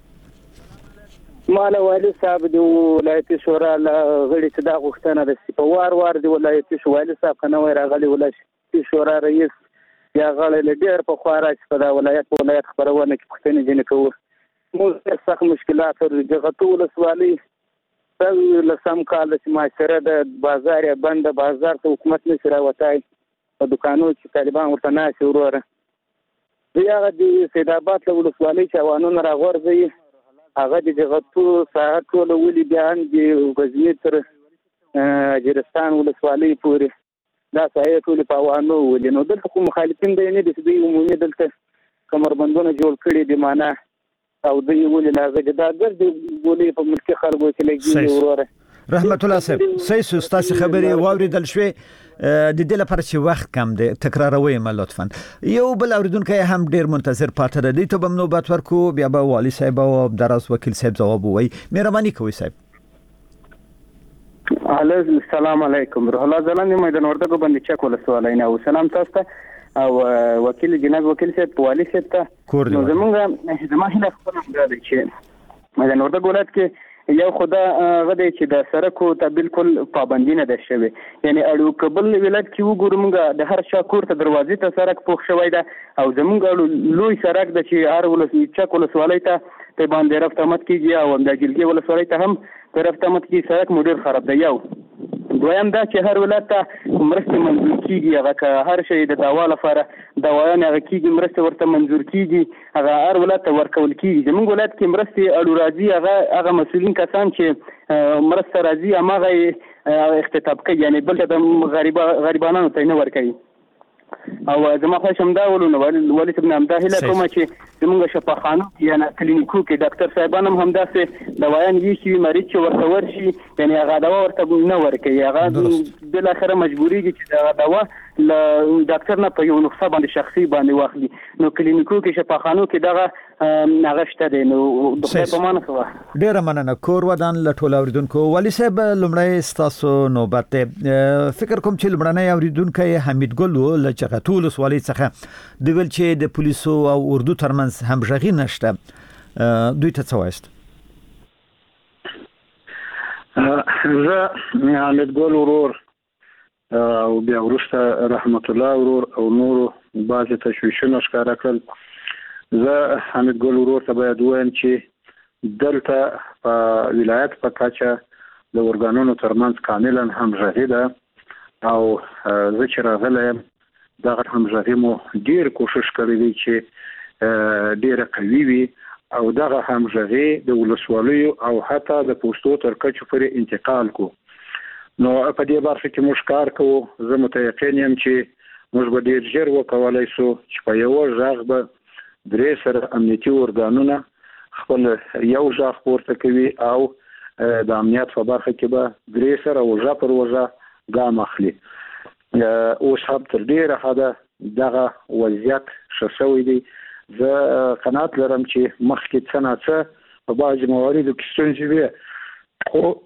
مال والی صاحب د ولایتي شورا غړي چې دا غوښتنه ده چې په وار وار د ولایتي شورا صاحب کنه وای راغلی ولایتي شورا رئیس یا غړي له ډېر په خوا راځي په دا ولایت په ولایت خبرونه کې پښتنې جن کوو مو سخت مشکلات ورته ټول سوالي سل لسم کال چې معاشره د بازار بند بازار ته حکومت نشي راوتای په دکانو چې طالبان ورته ناشي وروره هغه د سید آباد له ولسوالۍ چې اوانونه راغورځي هغه د جغتو ساحه ټول ولې بیان دی غزنی تر جرستان ولسوالۍ پورې دا ساحه ټول په اوانو ولې نو دلته کوم مخالفین دی نه د دې عمومي دلته کمربندونه جوړ کړي دي معنا او دوی ولې لازم دا ګرځي ولې په ملکی خلکو کې لګي وروره رحمت الله صاحب سې ستاسو خبرې واوریدل شوې د دې لپاره چې وخت کم دی تکراروي ما لطفا یو بل اوریدونکو هم ډیر منتظر پاتره دی ته به نوبت ورکو بیا به والی صاحب او دراز وکیل صاحب جواب وایي مهرباني کوئ صاحب السلام علیکم روح الله زلان میدان وردګو باندې چک ول سوالای نه سلام تاسو ته او وکیل جناب وکیل صاحب والی صاحب ته نو زمونږ زموږ هله خپل دی چې میدان وردګو ولایت کې یو خدا غدې چې د سرکو ته بالکل پابندی نه ده شوی یعنی اړو قبل ولایت کې وګورمږه د هر شا کور ته دروازې ته سرک پوښ شوی ده او زمونږ لوی سرک د چې هر ولسوالۍ چک ولسوالۍ ته په باندې رفتمت کیږي او د جلګي ولسوالۍ ته هم په رفتمت کې سرک مدیر خراب دی یو دویم دا چې هر ولایت ته مرستې منظور کیږي هغه که هر شی د دوا لپاره دوايان هغه کیږي مرستې ورته منظور کیږي هغه هر ولایت ته ورکول کیږي زموږ ولایت کې مرستې اړو راځي هغه هغه مسؤلین کسان چې مرسته راځي هغه اختتاب کوي یعنی بل د غریبا غریبانو ته نه ورکوي او زما خو شم دا ولونه ولې ابن امداهله کوم چې زموږ شفاخانو یا کلینیکو کې ډاکټر صاحبان هم همداسې دوايان یې شي مریض چې ورته ورشي یعنی هغه دوا ورته نه ورکوي هغه بل اخره مجبوری چې دا دوا ل ډاکټر نه په یو نسخه باندې شخصي باندې واخلي نو کلینیکو کې شفاخانو کې دغه هغه شته دی نو د خپل په معنی خو ډیر مننه کور ودان لټول اوریدونکو ولی صاحب لمړی تاسو نوبت فکر کوم چې لمړنۍ اوریدونکو حمید ګل لچغه ټول سوالي څخه د ویل چې د پولیسو او اردو ترمنځ همغږي نشته دوی ته څه وایست زه حمید ګل ورور او بیا ورسته رحمت الله ورور او نورو بعضی تشویشونه ښکاره کړل زه حمید ګل ورور ته باید وایم چې دلته په ولایت په کچه د ورګانونو ترمنځ کاملا همغږي ده او زه چې راغلی یم دغه همغږي مو ډېر کوشش کړی دی چې ډېره قوي وي او دغه همغږي د ولسوالیو او حتی د پوستو تر کچو پورې انتقال کو نو په دې برخه کې موږ کار کوو زه متيقن یم چې موږ به ډېر ژر وکولای شو چې په یو ځای به درې سره امنیتي ورګانونه خپل یو ځای پورته کوي او د امنیت په برخه کې به درې سره وژه پر وژه ګام اخلي اوس هم تر ډېره حده دغه وضعیت ښه شوی دی زه قناعت لرم چې مخکې څه نه څه په بعضې مواردو کې ستونزې وي خو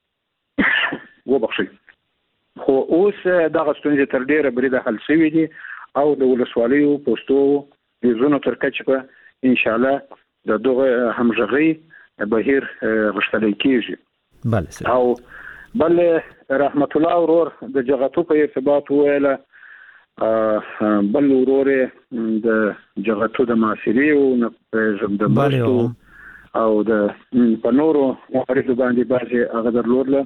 وبخښئ خو اوس دغه ستونزې تر ډېره بریده حل شوي دي او د ولسوالیو پوستو د زونو تر کچې به انشاءالله د دغه همغږۍ بهیر غښتلی کېږي بله او بل رحمت الله ورور د جغتو په ارتباط وویله بل ورور د جغتو د معاصرې او د مرستو او د په نورو مواردو باندې بعضې هغه درلودله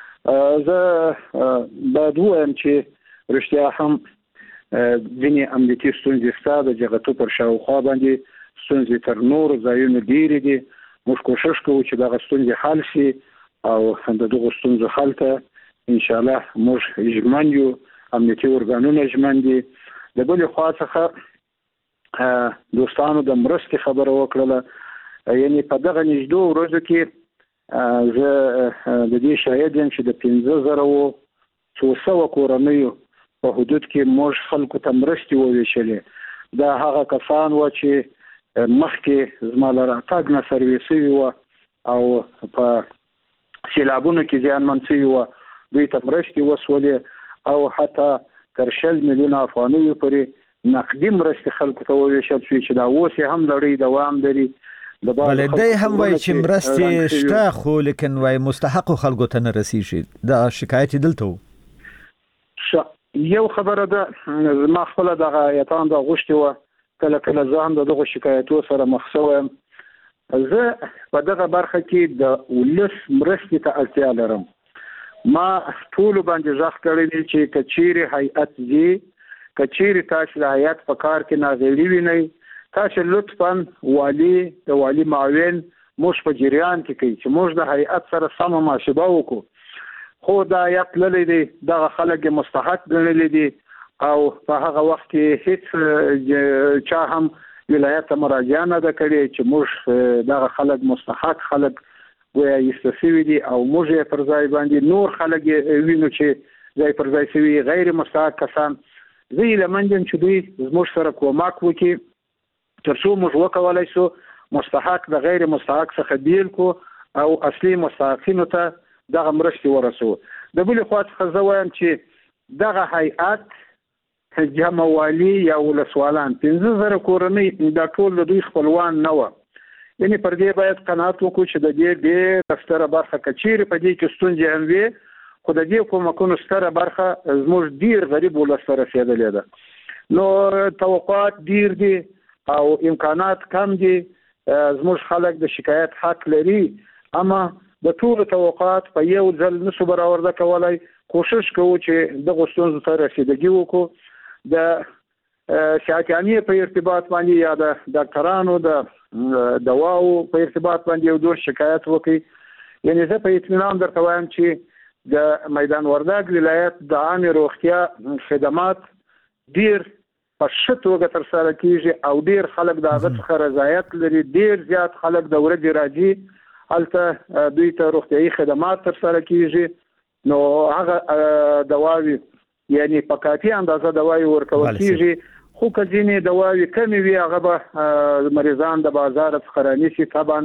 زه باید ووایم چې رښتیا هم ځینې امنیتي ستونزې شته د جغتو پر شاوخوا باندې ستونزې تر نورو ځایونو ډېرې دي موږ کوشش کوو چې دغه ستونزې حل شي او د دغو ستونزو حل ته انشاءالله موږ ژمن یو امنیتي ارګانونه ژمن دي د بلې خوا څخه دوستانو د مرستې خبره وکړله یعنی په دغه نږدو ورځو کې زه د دې شاهد یم چې د پنځه زره څو سوه کورنیو په حدود کې موږ خلکو ته مرستې وویشلې دا هغه کسان وو چې مخکې زما له راتګ نه سروې شوي وو او په سیلابونو کې زیانمن شوي وو دوی ته مرستې وسولې او حتی تر شل میلیونه افغانیو پورې نقدي مرستې خلکو ته وویشل شوې چې دا اوس یې هم لړۍ دوام لري بله دی هم وایي چې مرستې شته خو لیکن وایي مستحقو خلکو ته نه رسیږي دا شکایت یې دلته و یو خبره ده ما خپل دغه یتان د غوښتي و کله کله ځان دغه شکایتو سره مخ شوم. زه په دغه برخه کې د ولس مرستې ته اړتیا لرم. ما ټول باندې ځخ کړی دی چې کچيري هيئت زی کچيري تاسو د هيئت په کار کې ناغېړي ویني تاسو لطفاً والی د والی معاون موږ په جریان کې کوي چې موږ د هيئت سره سم ماشبه وکړو. خو دا هيئت للی دی دغه خلک مستحق ګڼل دي او په هغه وخت کې هیڅ چا هم ولایت ته مراجعه نه ده کړې چې موږ دغه خلک مستحق خلک ویا یستسوي دي او موږ یې پر ځای باندې نور خلک وینو چې ځای پر ځای سوي غیر مستحق کسان. زه یې لمنځم چې دوی زموږ سره کومک وکړي تر څو موږ وکولای شو مستحق د غیر مستحق څخه بیل کو او اصلي مستحقینو ته دغه مرستې ورسو. د بلې خوا څخه زه وایم چې دغه هیئت جمع والی یا ولسوالان پنځه زره کورنۍ دا ټول د دوی خپلوان نه وه. یعنې پر دې باید قناعت وکړو چې د دې ډېره ستره برخه کچېرې په دې کې ستونزې هم وي خو د دې کومکونو ستره برخه زموږ ډېر غریب ولس ته رسېدلې ده. نو توقعات ډېر دي او امکانات کم دي. زموږ خلک د شکایت حق لري اما د ټول توقعات په یو ځل نشو برآورده کولای. کوشش کوو چې دغه ستونزو ته رسیدګي وکړو. د شاکانیه په ارتباط باندې یا د ډاکټرانو د دواو په ارتباط باندې یو ډول شکایت وکړي. یعنی زه په اطمینان درته وایم چې د میدان وردګ ولایت د عامه روغتیا خدمات ډیر په ښه توګه ترسره کیږي او ډیر خلک د هغه څخه رضایت لري. ډیر زیات خلک د ورځې راځي هلته دوی ته روغتیایي خدمات ترسره کیږي. نو هغه دواوی یعنی په کافي اندازه دواوی ورکول کیږي. خو که ځینې دواوی کمې وي هغه به مریضان د بازار څخه رانیسي. طبعا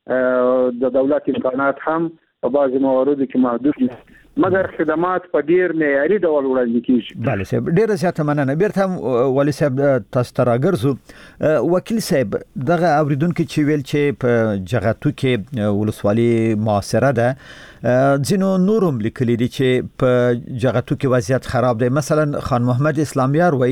د دولت امکانات هم په بعضې مواردو کې محدود دي مګر خدمات په ډیر معیاري ډول وړاندې کیږي. بله صاحب ډیره زیاته مننه. بیرته هم والي صاحب تاسو ته راګرځو. وکیل صاحب دغه اوریدونکو چې ویل چې په جغتو کې ولسوالي معاصره ده ځینو نورم لیکلي دي چې په جغتو کې وضعیت خراب دی. مثلا خان محمد اسلامیار وایي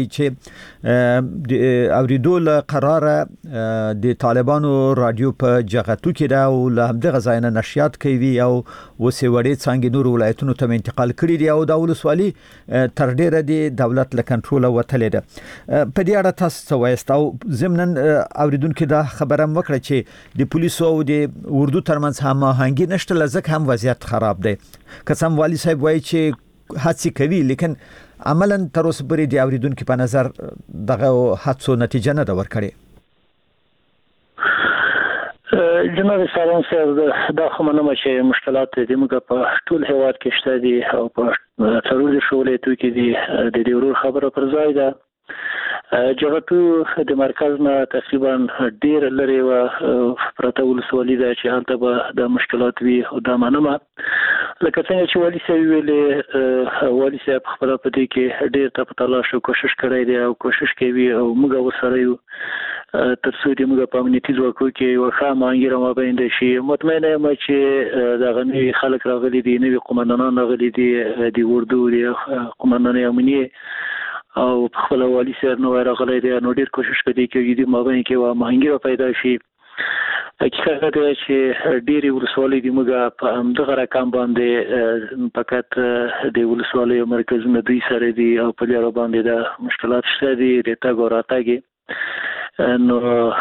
چې د اوریدو له قراره د طالبانو رادیو په جغتو کې ده او له همدغه ځای نه نشریات کوي او وسې وړې څانګې نورو ولایتونو ته انتقال کړي دي او د ولسوالي تر ډیره د دولت له کنټروله وتلې ده. په دې اړه تاسو څه وایست او ضمناً اوریدونکو دا خبره هم وکړه چې د پولیسو او د اردو ترمنځ هماهنګي نشته لزک هم وضعیت خراب دی. قسم والی صاحب وایي چې هڅه کوي لیکن عملاً تر اوسه پورې د اوریدونکو په نظر دغه هڅو نتیجه نه ده ورکړې. جناب سالون صاحب دا خو منم چې مشکلات د موږ په ټول هیواد کې شته دي او په څلور شولې کې دي. د دې ورور خبره پر ځای ده. جغتو د مرکز نه تقریبا ډیر لري و پرته ولسوالي ده چې هلته به د مشکلات وي او دا منم لکه څنګه چې والي صاحب ویلې والي صاحب خپل په دې کې ډیر ته تلاش او کوشش کړی دی او کوشش کوي او موږ وسره یو تر څو دې موږ په امنیتي ځواکو کې یو ښه مانګیره ما باندې شي. مطمئنه یم چې دا غني خلک راغلي دي نوي قومندانان راغلي دي د اردو دي قومندان امنیه او خپل والي صاحب نو راغلی دی نو ډیر کوشش کوي چې دې ما باندې کې وا مانګیره پیدا شي. حقیقت دا چې ډېری ولسوالۍ د موږ په همدغه رقم باندې فقط د ولسوالۍ مرکزونه دوی سره دي او په لاره باندې د مشکلات شته دي د تګ او راتګ نو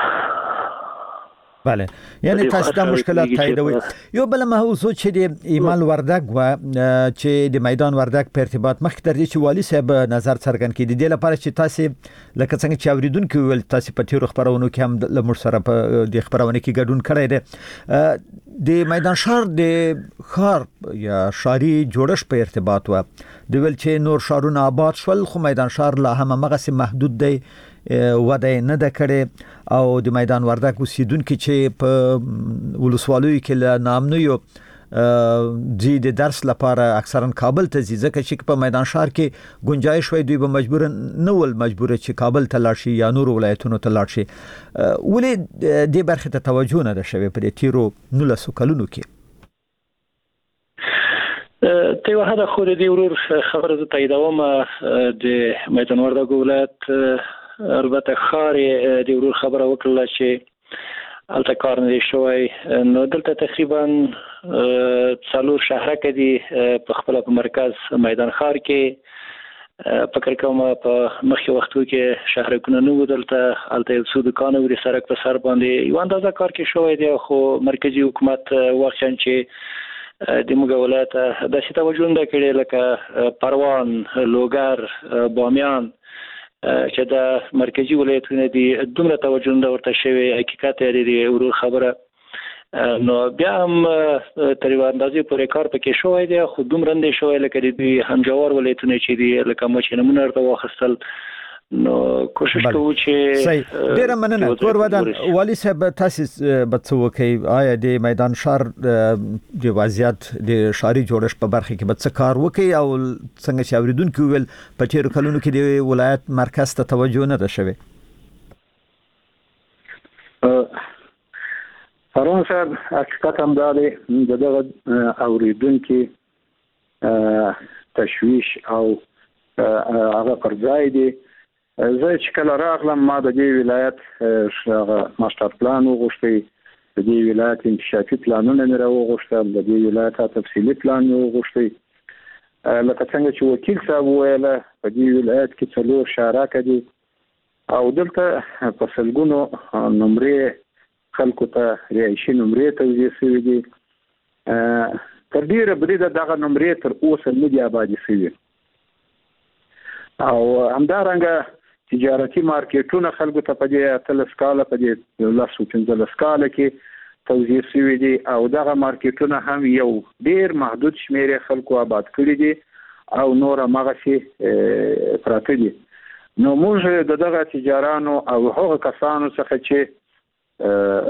بله یعنی تاسو د مشکلات تاییدوي. یو بل موضوع چې د ایمال وردګ و چې د میدان وردګ په ارتباط مخکې تر دې چې والي صاحب نظر څرګند کړي د لپاره چې تاسو لکه څنګه چې اوریدونکو ول تاسو په تیر خبرونو کې هم د لمر سره په د خبرونه کې ګډون کړی دی د میدان شهر د خار یا شاري جوړش په ارتباط و د ول چې نور شهرونه آباد شول خو میدان شهر لا هم مغه محدود دی وده نه د کړي او د میدان وردګ اوسیدونکو چې په ولسوالۍ کې له نامنو یو جی د درس لپاره اکثرا کابل ته ځي ځکه چې په میدان شهر کې گنجائش وي دوی به مجبور نه ول مجبور چې کابل ته لاړ شي یا نور ولایتونو ته لاړ شي. ولې د برخه ته توجه نه ده شوی په تیرو نولسو کلونو کې؟ ته یو هدا خو دې ورور خبره ته تاییدوم د میدان وردګو ولایت البته خار د ورور خبره وکړه چې الته کار نه شوی نو دلته تقریبا څلور شهره کې دي په خپل په مرکز میدان خار کې فکر کوم په مخکې وختو کې شهرونه نو دلته الته یو څو دکان ورې سرک په سر باندې یو اندازه کار کې شوی دی خو مرکزی حکومت وخت چې د موږ ولایت د څه توجه نه کړي لکه پروان لوګر بامیان چې د مرکزی ولایتونو دي دومره توجه نه ورته شوی حقیقت دی ورور خبره نو بیا هم تر یو اندازې پورې کار پکې شوی دی خو دومره نه شوی لکه د همجوار ولایتونو چې دی لکه مو چې نمونه ورته واخیستل نو کوشش کوو چې صحیح ډیر مننه تور ودان والی صاحب تاسو به څه وکي آیا د میدان شهر د وضعیت د شهري جوړښت په برخه کې به څه کار وکي او څنګه چې اوریدونکو ویل په تیر کلونو کې د ولایت مرکز ته توجه نه ده شوی فرون صاحب حقیقت هم دا دی دغه اوریدونکو تشویش او هغه پر ځای دی زه چې کله راغلم ما د دې ولایت هغه ماستر پلان وغوښتي د دې ولایت انکشافي پلانونه مې راوغوښتل د دې ولایت تفصیلي پلان مې وغوښتي لکه څنګه چې وکیل صاحب ویل په دې ولایت کې څلور شهرک دي او دلته په سلګونو نمرې خلکو ته رهایشي نمرې توزیع شوي دي تر ډیره بریده دغه نمرې تر اوسه نه دي آبادي شوي او همدارنګه تجارتي مارکیټونه خلکو ته په دې اتلس کاله په دې لاسو پنځلس کاله کې توزیع شوي دي او دغه مارکیټونه هم یو ډیر محدود شمیر خلکو آباد کړي دي او نور هغه پراته دي نو موږ دغه تجارانو او هغه کسانو څخه چې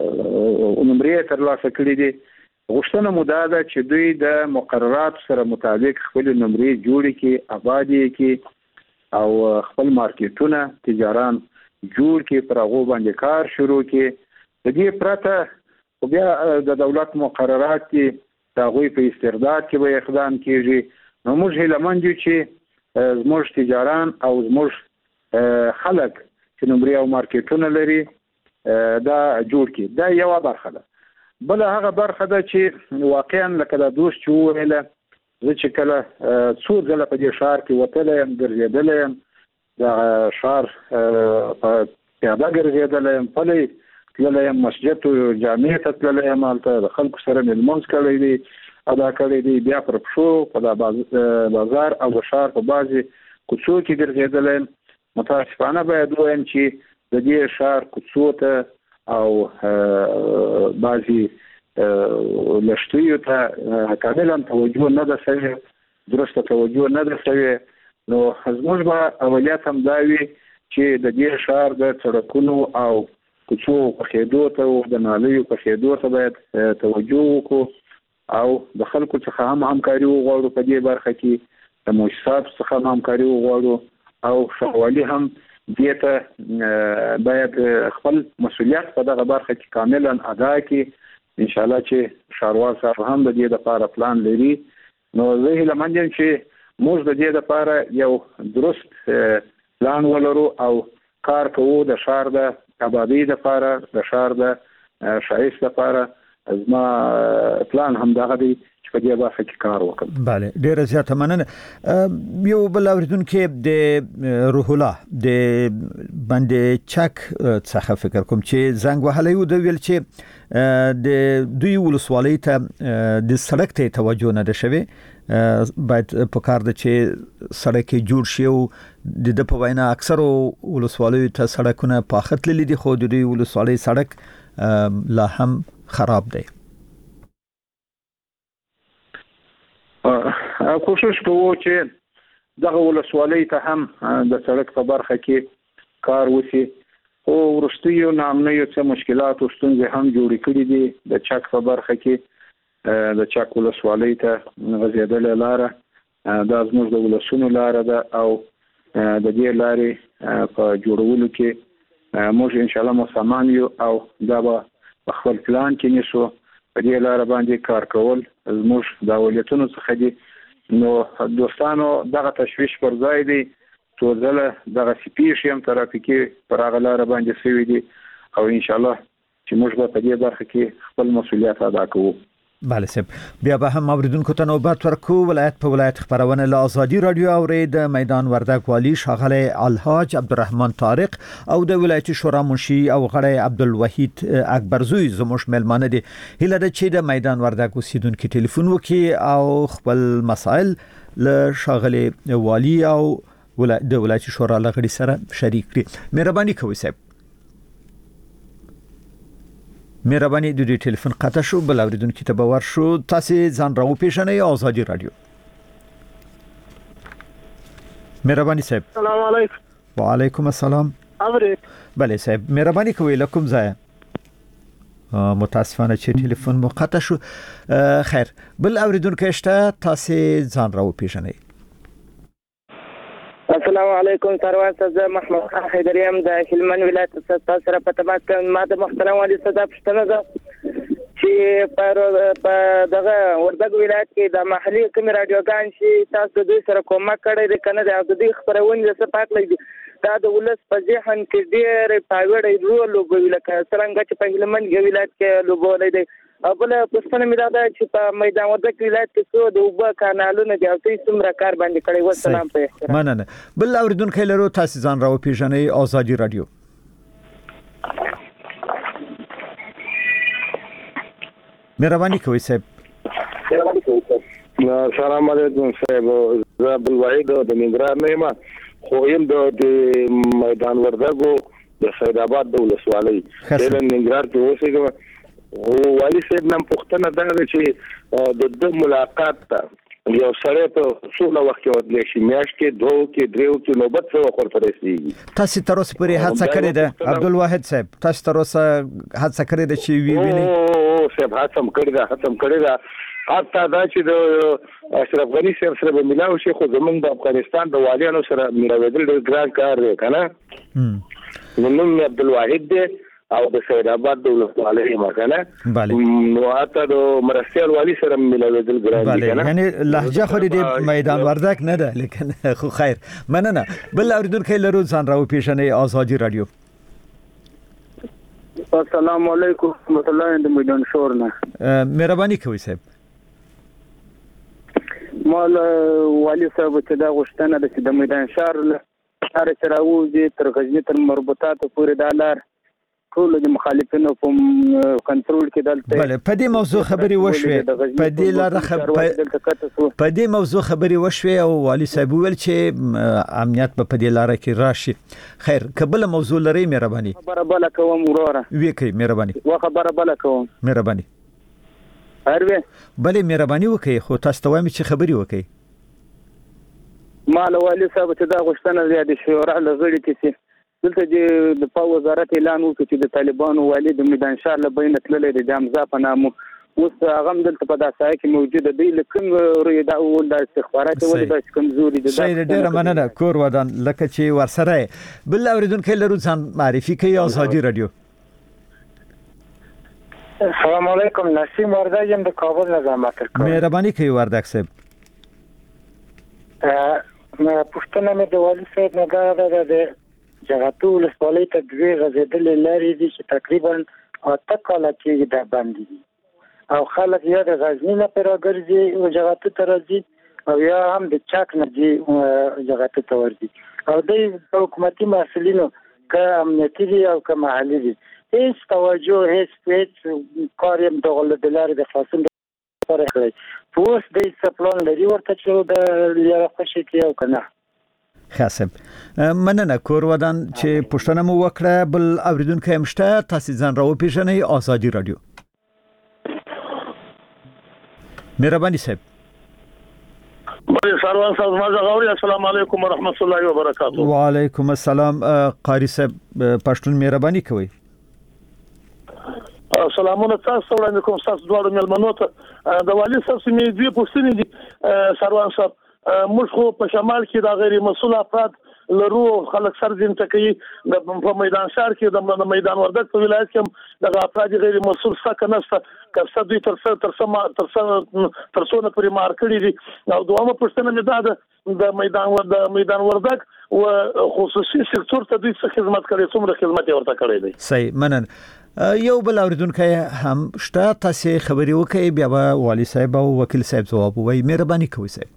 نمرې ترلاسه کړي دي غوښتنه مو دا ده چې دوی د مقررات سره مطابق خپل نمرې جوړ کړي آبادي کړي او خپل مارکیټونه تجاران جوړ کې پر هغه باندې کار شروع کې د دې پرته خو بیا د دولت مقررات کې د هغوی په استرداد کې به اقدام کیږي نو موږ هیله مند یو چې زموږ تجاران او زموږ خلک چې نمرې او مارکیټونه لري دا جوړ کړي دا یو برخه ده بل هغه برخه ده چې واقعا لکه د دوست چې ویله زه چې کله څو ځله په دې ښار کې وتلی یم ګرځېدلی یم د ښار په پیاده ګرځېدلی یم پلی تللی یم مسجد او جامع ته تللی یم هلته د خلکو سره مې لمونځ کړی دی ادا کړی دی بیا پر پښو په دا بازار او د ښار په بعضې کوڅو کې ګرځېدلی یم متاسفانه باید ووایم چې د دې ښار کوڅو ته او بعضې لشتیو ته کاملا توجه نه ده شوې درسته توجه نه ده شوې نو زموږ به اولیت هم دا وي چې د دې ښار د سړکونو او کوڅو پخېدو ته او د نالیو پخېدو ته باید توجه وکړو او د خلکو څخه هم همکاري وغواړو په دې برخه کې د مؤسساتو څخه هم همکاري وغواړو او ښاروالي هم دې ته باید خپل مسؤلیت په دغه برخه کې کاملا ادا کړي ان شاء الله چې ښاروال صاحب هم د دې لپاره پلان لري نو زه هیله مند یم چې موږ د دې لپاره یو درست پلان ولرو او کار کوو د ښار د آبادۍ لپاره د ښار د ښایست لپاره زما پلان هم دغه دی چې په دې برخه کې کار وکړم بله ډیره زیاته مننه یو بل اوریدونکو د روح الله د باندې چک څخه فکر کوم چې زنګ وهلی و د ویل چې د دوی ولسوالۍ ته د سړک ته توجه نه ده شوې باید په کار ده چې سړک جوړ شي او د د په وینا اکثرو ولسوالیو ته سړکونه پاخه تللي دي خو د دوی ولسوالۍ سړک لا هم خراب دی کوشش کوو چې دغه ولسوالۍ ته هم د سړک په برخه کې کار وشي او ورستیو نامنیو څه مشکلات او ستونزې هم جوړې کړې دي د چک په برخه کې د چک ولسوالۍ ته غځېدلې لاره دا زموږ د ولسونو لاره ده او د دې لارې په جوړولو کې موږ ان شاء الله مسلمان یو او دا به خپل پلان کې نیسو په دې لاره باندې کار کول زموږ د ولایتونو څخه دي نو دوستانو دغه تشویش پر ځای دی ټول دغه سپیش هم ترافیکي پر هغه لار باندې سوي دي او ان شاء الله چې موږ به په دې برخه کې خپل مسؤلیت ادا کوو. بله صاحب بیا به هم اوریدونکو ته نوبت ورکو. ولایت په ولایت خبرونه له آزادي رادیو اورید. میدان وردګ والی ښاغلی الحاج عبدالرحمن طارق او د ولایت شورا منشي او غړی عبدالوحید اکبرزوی زموږ ملمانه دي. هیله ده چې د میدان وردګ اوسیدونکو ټلیفون وکړي او خپل مسائل له ښاغلی والی او د ولایت شورا لغړي سره شریک کړي. مهرباني کوئ صاحب. مهرباني د دې ټلیفون قطع شو. بل اوریدونکو ته باور شو. تاسو ځان راو پیژنئ. آزادي رادیو. مهرباني صاحب. السلام علیکم. وعلیکم السلام. امرید. بله صاحب مهرباني کوئ لکم ځای. متاسفانه چې ټلیفون مو قطع شو. خیر بل اوریدونکو شته تاسو ځان راو پیژنئ. السلام علیکم سروان صاحب محمد خان حیدریم د هلمند ولایت څخه سره په تماس کې ما د محترم والي صاحب پښتنه ده چې پر دغه وردګ ولایت کې د محلي کوم رادیوګان چې تاسو دوی سره کومک کړی دی کنه د دوی خبرونه څه پات لګي دا د ولس په ځهن کې ډېر پاوړی رول لوبوي لکه څنګه چې په هلمند ولایت کې لوبولای دی. بل پښتنه مې دا چې په میدان وردګ ولایت کې څو د وبا کانالونو دی او تاسو څومره کار باندې کړی. والسلام په احترام. مننه. بل اوریدونکو لرو تاسو ځان راو پیژنئ. آزادي رادیو. مهرباني کوئ صاحب. السلام علیکم صاحب. زه عبدالوحید د ننګرهار نه یم خو یم د میدان وردګ د سید آباد د ولسوالۍ د ننګرهار کې اوسېږم. والي صاحب نن پوښتنه دا چې د د ملاقات ته یو سره په څومره وخت کې ودلې شي میاشت کې دوه کې دریو کې نوبت څو وخت پرېږي. تاسو تر اوسه پورې هڅه کړې ده عبدالواحد صاحب؟ تاسو تر اوسه هڅه کړې ده چې وی ویني؟ او صاحب هڅه کړې ده هڅه کړې ده حتی دا چې د اشرف غنی صاحب سره به ملاو شي خو زمونږ د افغانستان د والیانو سره ملاوېدل ډېر ګران کار دی کنه. نوم عبدالواحد دی او د سید آباد د ولسوالۍ مکنه نو اته د مرستيال والی سره ملاوېدل ګران دي کنه. یعنی لهجه خو دې میدان وردګ نه ده لیکن خو خیر مننه. بل اوریدونکو لرو ځان راو پیژنئ. آزادي رادیو. السلام علیکم ورحمت الله د میدان شور نه. مهرباني کوئ صاحب. مال والی صاحب چې دا غوښتنه ده چې د میدان شهر هر چرواوزي تر غزنی تر مربوطات پورې د لار ټول د مخالفینو په کنټرول کې دلته. بله په دې موضوع خبري وشوي په دې لاره په دې موضوع خبري وشوي او والي صاحب ویل چې امنیت په دې لاره کې راشي. خیر قبل موضوع لري مهرباني خبره بل کوم وروره وی کوي مهرباني وا خبره بل کوم مهرباني اروي بله مهرباني وکي خو تاسو ته وایم چې خبري وکي. مال والي صاحب ته دا غوښتنه زیاده شورا لغړی کې دلته د په وزارت اعلان وکړ چې د طالبانو والي د میدان شهر له بین تللی د جامزا په نامه اوس هغه دلته په داسای کې موجوده دی لکه ورې دا ول د استخبارات ول د کمزوري د شي ډیره مننه کور ودان لکه چې ورسره بل اوریدونکو لرو ځان معرفي کوي. آزادي رادیو. السلام علیکم نسیم وردګ یم د کابل نه زحمت کوم. مهرباني کوي وردګ صاحب. ا پښتنه مې د والي صاحب نه غواړم د جغتو ولسوالۍ ته دوی غزیدلې لري دي چې تقریبا اته کاله کې دا باندې دي او خلک یا د غزنی نه پر راګرځي او جغتو ته راځي او یا هم د چاک نه دي جغتو ته ورځي او د حکومتي مسؤلینو که امنیتي دي او که محلي دي هیڅ توجه هیڅ هیڅ کار یې دغه د لارې د خلاصون لپاره کوي. اوس د سپلان لري ورته چې د لیاره خوشي کوي او کنه. خاصب مننه کور ودان چې پښتنه مو وکړه. بل اوریدونکو هم شته تاسو ځان راو پیژنئ. آزادي رادیو. مهرباني صاحب. بله سروان صاحب ما غوړی السلام علیکم ورحمت الله وبرکاته. وعلیکم السلام. قاری صاحب پښتون مهرباني کوي. سلامونه تاسو وړاندې کوم تاسو دواړو ملمنو ته د والي صاحب سمې دی پوښتنې دي سروان صاحب موږ خو په شمال کې د غیر مسؤل افراد لرو خلک سر زین تکي په میدان شهر کې د میدان وردګ په ولایت کې د افراد غیر مسؤل څخه نشته کسه دوی تر څو تر څو تر څو تر څو نه پرې مار کړی دي او دوامه پښتنه مې ده د میدان د میدان وردګ او خصوصي سکتور ته دوی څه خدمت کوي څومره خدمت ورته کړی دی. صحیح منن. یو بل اوریدونکو هم شته تاسو خبري وکي بیا به والي صاحب او وکیل صاحب جواب وایي. مهرباني کوئ صاحب.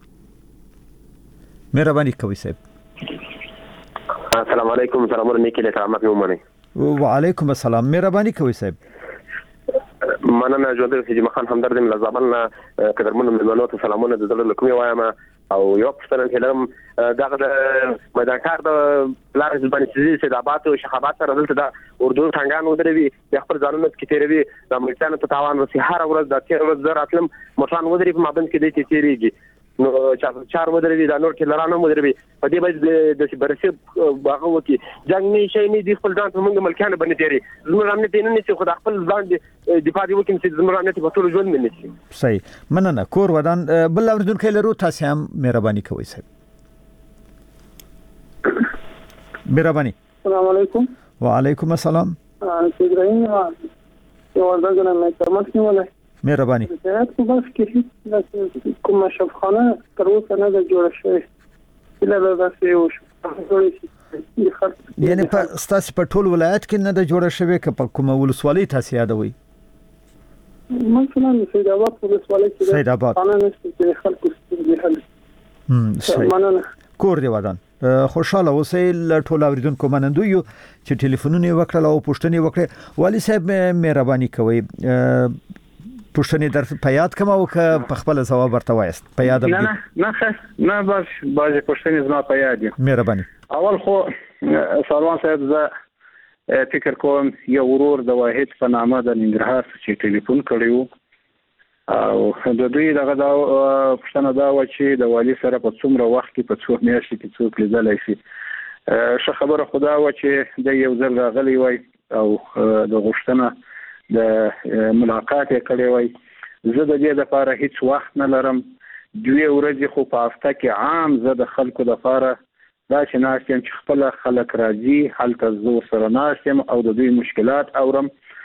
مهرباني کوئ صاحب. السلام علیکم سلامونه نیکی له کرامت مې ومنئ. وعلیکم السلام. مهرباني کوئ صاحب. مننه ژوندی سجیم خان همدرد مې لزابل نه قدرمنو مېلمنو ته سلامونه د زړه له کومې وایم او یو پښتنه چې لرم دغه د میدان ښار د پلار ځبانسي سیدابات او شخابات سره دلته د اردو څنګه ودروي د خپل ځانونو کې تیروي د امریکانو ته تاوان وسی هر ورځ د تیر ورځ زر اتلم موټران ودري په مابین کې د چې تیریږي نو چې چار ودري د نور کې لرانه ودري په دې باندې د برسي باغ وتی جنگ نه شي نه د خپل ځان ته موږ ملکانه باندې تیری زموږ امنیت نه نه چې خدای خپل ځان دفاع دی وکړي چې زموږ امنیت په ټول ژوند نه شي. صحیح مننه. کور ودان بل اوریدونکو لرو تاسو هم مهرباني کوئ صاحب. مهرباني. السلام علیکم. وعلیکم السلام. ابراهیم یو ورځ نه مې ترمت نیولای. مهرباني. زه په بس کې کومه شفخانه تر اوسه نه ده جوړه شوې. اله به بس یو یعنی په ستاسو په ټول ولایت کې نه ده جوړه شوې که په کومه ولسوالۍ تاسو یادوي؟ مثلا سید آباد ولسوالۍ کې سید آباد قانون نشته چې خلکو ستونزې حل. مننه. کور دی ودان. خوشاله اوسئ. ټول اوریدونکو منندو یو چې ټلیفونونه وکړل او پوښتنې وکړي. والي صاحب مهرباني کوئ پوښتنې در په یاد کوم او که په خپل جواب ورته وایست په یاد نه نه نه نه بس باندې پوښتنې زما په یاد دي. مهرباني. اول خو سروان صاحب زه فکر کوم یو ورور د واحد په نامه د ننګرهار چې ټلیفون کړیو او د دوی دغه دا پوښتنه دا و چې د والي سره په څومره وخت کې په څو میاشتې کې څوک لیدلی شي. ښه خبره خدا و چې د یو ځل راغلی وای او د غوښتنه د ملاقات کړي وای. زه د دې لپاره هیڅ وخت نه لرم. دوی ورځې خو په هفته کې عام زه د خلکو لپاره دا چې ناستم چې خپل خلک راځي هلته زه سره ناستم او د دوی مشکلات اورم.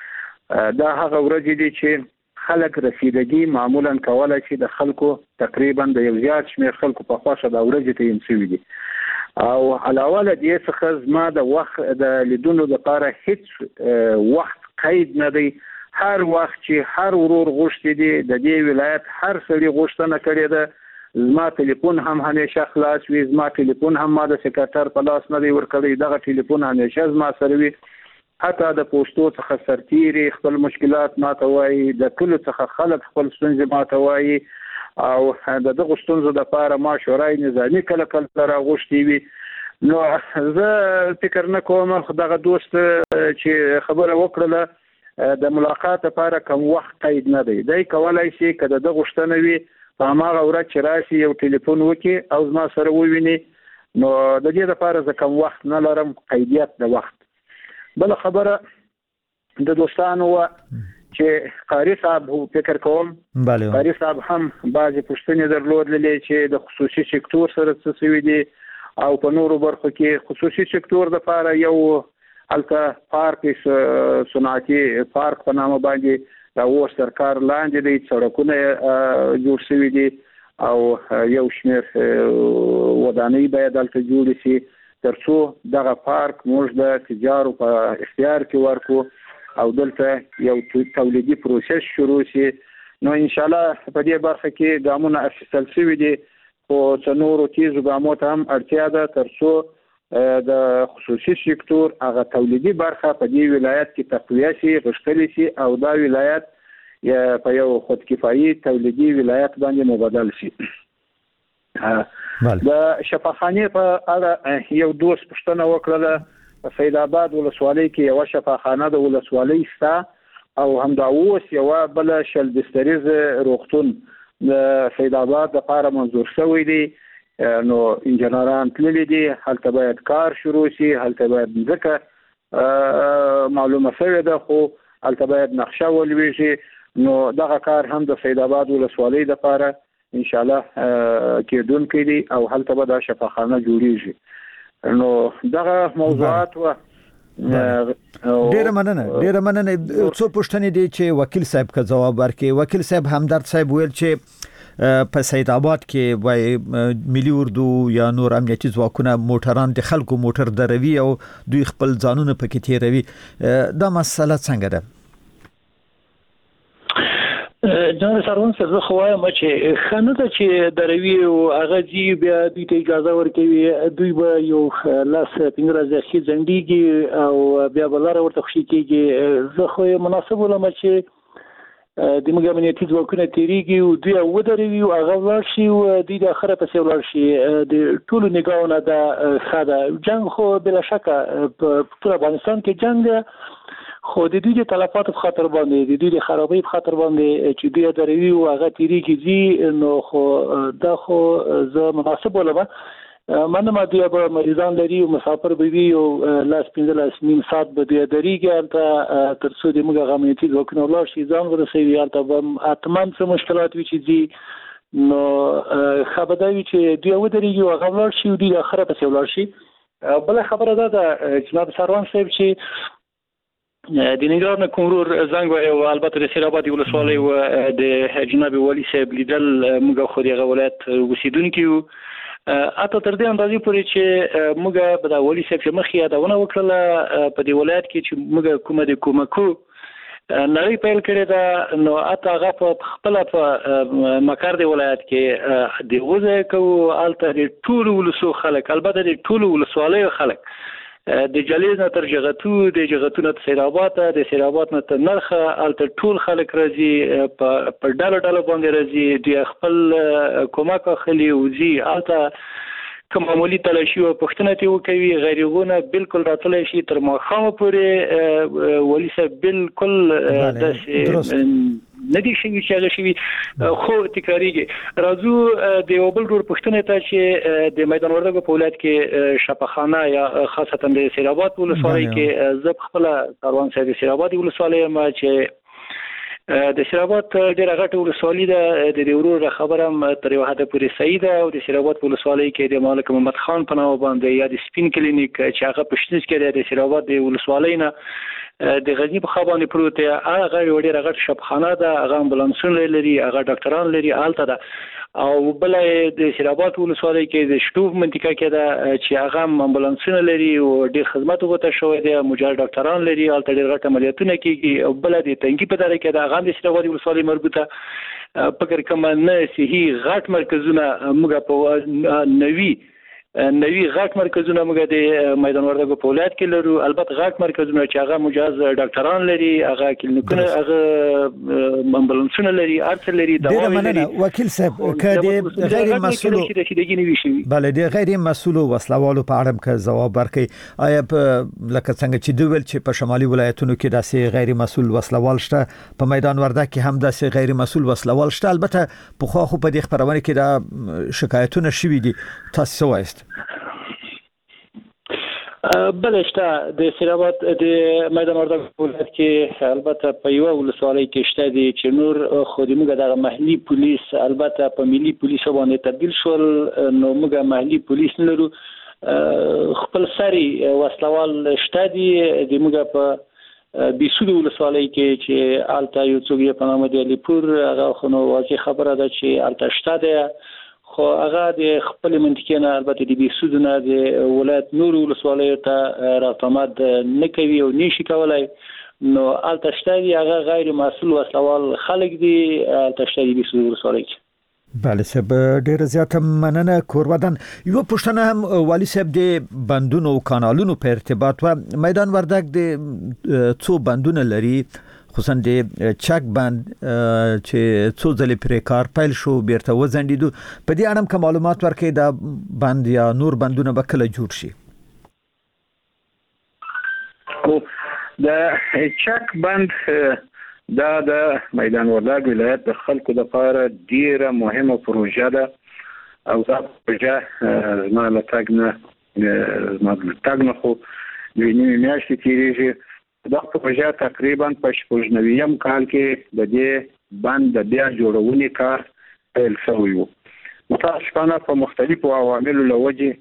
دا هغه ورځې دي چې خلک رسیدګي معمولا کولای شي د خلکو تقریبا د یو زیات شمېر خلکو په خوښه د ورځې ته یمسوي دي او علاوه له دې څخه زما د وخت د لیدونو لپاره هیڅ وخت قید نه دی. هر وخت چې هر ورور غوښتي دي د دې ولایت هر سړي غوښتنه کړې ده زما ټلیفون هم همیشه خلاص وي. زما ټلیفون هم ما د سکرټر په لاس نه دی ورکړی. دغه ټلیفون همیشه زما سره وي. حتی د پوسټو څخه سرتیري خپل مشکلات ما ته وایي. د کلو څخه خلک خپل ستونزې ما ته وایي او د دغه ستونزو لپاره ما شورای نظامي کله کله راغوښتي وي. نو زه فکر نه کوم دغه دوست چې خبره وکړله د ملاقات لپاره کوم وخت قید نه دی. دی کولای شي که د دغه غوښتنه وي په هماغه ورځ چې راشي یو ټلیفون وکړي او زما سره وویني. نو د دې لپاره زه کوم وخت نه لرم قیدیت د وخت. بل خبره د دوستانو و چې قاری صاحب فکر کوم قاری صاحب هم بعضې پوښتنې درلودلې چې د خصوصي سکتور سره څه شوي دي او په نورو برخو کې خصوصي سکتور لپاره یو هلته پارک صنعتي پارک په نامه باندې د اوس سرکار لاندې دی سړکونه جوړ شوي دي او یو شمېر ودانۍ باید هلته جوړې شي تر څو دغه پارک موږ د تجارو په اختیار کې ورکړو او دلته یو تولیدي پروسس شروع شي. نو انشاءالله په دې برخه کې ګامونه اخیستل شوي دي خو څه نورو تیزو ګامو ته هم اړتیا ده تر څو د خصوصي سکتور هغه تولیدي برخه په دې ولایت کې تقویه شي غښتلې شي او دا ولایت په یو خودکفایي تولیدي ولایت باندې مبادل شي. د شفاخانې په اړه یو دوست پوښتنه وکړله. په سید آباد ولسوالۍ کې یوه شفاخانه د ولسوالۍ شته او همدا اوس یوه بله شل بستریز روغتون د سید آباد لپاره منظور شوی دی. نو انجنیران تللی دي هلته باید کار شروع شي. هلته باید ځکه معلومه شوې ده خو هلته باید نقشه ولویږي. نو دغه کار هم د سید آباد ولسوالۍ لپاره انشاءالله کېدونکی دی او هلته به دا شفاخانه جوړیږي. نو دغه موضوعات و ډیره مننه ډیره مننه څو پوښتنې دي چې وکیل صاحب کا جواب ورکړي. وکیل صاحب همدرد صاحب ویل چې په سید آباد کې وای ملي اردو یا نور امنیتي ځواکونه موټران د خلکو موټر دروي او دوی خپل ځانونه پکې تیروي. دا مسله څنګه ده؟ جنرال سروان څه خو وایم چې خنه ته چې دروي او هغه جی بیا دوی ته اجازه ورکوي دوی به یو لاس پنځه ځخې ځنډيږي او بیا بلاره ورته خوشي کیږي. زه خو مناسب ولم چې د موږ امنیتي ځواکونه تیریږي او دوی ودروي او هغه ولر شي او دوی د اخره پسې ولر شي. د ټولو نگاهونه د خاده جنگ خو بلا شک په ټول افغانستان کې جنگ خو د دوی د تلفات په خاطر باندې د دوی د خرابۍ په خاطر باندې چې دوی دروي او هغه تیریږي زی نو خو دا خو زه مناسب ولم. منه ما دوی به مریضان لري او مسافر به وي او لاس پنځه لاس نیم ساعت به دوی دریږي البته تر څو د موږ غمنیتي ځواکونه ولر شي ځان ورسوي البته به اتمن څه مشکلات وي چې زی نو خبرداري چې دوی ودرېږي او هغه ولر شي او دوی اخره پسې ولر شي. بل خبره ده د جناب سروان صاحب چې د ننګرهار کومرور زنګ او البته د سیراباد ولسوالۍ او د جناب ولی صاحب لیدل موږ خو دغه ولایت اوسیدونکو اته تر دې اندازې پورې چې موږ په د ولی صاحب چې مخ یادونه وکړه په دې ولایت کې چې موږ کومه د کومکو نړۍ پیل کړی دا نو اته هغه په خپل په مکر دی ولایت کې د غوزه کو الته د ټول ولسو خلک البته د ټول ولسوالۍ خلک د جلیز نه تر جغتو د جغتو نه سید آباد د سید آباد نه تر نرخه الته ټول خلک راځي په ډاله ډاله باندې راځي د خپل کومک خلی وزي الته کوم معمولی تلاشي او پښتنه تی وکوي غیرغونه بالکل راتلای شي تر ماخامه پورې ولی صاحب بالکل د ندی شي چې هغه شي خو تکراریږي. راځو د یو بل ډور پښتنه ته چې د میدان وردګو په ولایت کې شپخانه یا خاصتا د سیراباد ولسوالۍ کې زب خپل کاروان صاحب سیراباد ولسوالۍ ما چې د سیراباد ډیره غټه ولسوالۍ ده د ورور خبرم تر یو حد پورې صحیح ده او د سیراباد ولسوالۍ کې د مالک محمد خان په نامه باندې یا د سپین کلینیک چې هغه پښتنس کې د سیراباد د ولسوالۍ نه د غزنی په خبرونه پروت هغه ډیره غټه شپخانه ده هغه امبولانسونه لري هغه ډاکټران لري آلته ده او بل د سیراباد ولسوالۍ کې د شټوب منطقه کې ده چې هغه امبولانسونه لري او ډیر خدمات وته شوی دی مجال ډاکټران لري آلته ډیر غټه عملیاتونه کیږي او بل د تنګي په دره کې ده هغه د سیراباد ولسوالۍ مربوطه فکر کوم نه صحیح غټ مرکزونه موږ په نوي نوی غټ مرکزونه موږ د میدان وردګو په ولایت کې لرو البته غټ مرکزونه چې هغه مجاز ډاکټران لري هغه کلینیکونه هغه امبولانسونه لري ارڅ لري دوا لري. وکیل صاحب کله غیر مسؤل بله د غیر مسؤل وسلوالو په اړه کې جواب ورکړي آیا لکه څنګه چې دوی چې په شمالي ولایتونو کې داسې غیر مسؤل وسلوال شته په میدان وردګ کې هم داسې غیر مسؤل وسلوال شته البته په خو خو په دې خبرونه کې دا شکایتونه شوي دي تاسو وایست بلشته د سیراباد د میدان وردګ ولایت کې البته په یو ولسوالۍ کې شته دي چې نور خو د موږ د محلي پولیس البته په ملي پولیس باندې تبدیل شول نو موږ محلي پولیس لرو خپل سری وسلوال شته دي د موږ په بیسود ولسوالۍ کې چې آلته یو څوک په نامه دی علیپور هغه خو نو واقعي خبره ده چې آلته شته ده خو هغه د خپل منطقې نه البته د بیسود نه د ولایت نور ولسوالۍ ته راټمد نه کوي او نشي کولای نو آلته شته دي هغه غیر مسؤل وسلوال خلک دي آلته شته دي بیسود ولسوالۍ بله صاحب ډیر زیات مننه کورودان. یو پښتنه هم والی صاحب د بندونو او کانالونو په ارتباط و میدان وردګ د څو بندونه لري خصوصا د چک بند چې څو ځلې پرې کار پیل شو بیرته وځنډیدو په دې اړه کوم معلومات ورکړي دا بند یا نور بندونه به کله جوړ شي؟ د چک بند دا د میدان وردګ ولایت د خلکو لپاره ډیره مهمه پروژه ده او دا پروژه زما له تګ نه زما له تګ نه خو دوی نیمې میاشتې تېرېږي. دا پروژه تقریبا په شپږ نویم کال کې د دې بند د بیا جوړونې کار پیل شوی و. متاسفانه په مختلفو عواملو له وجې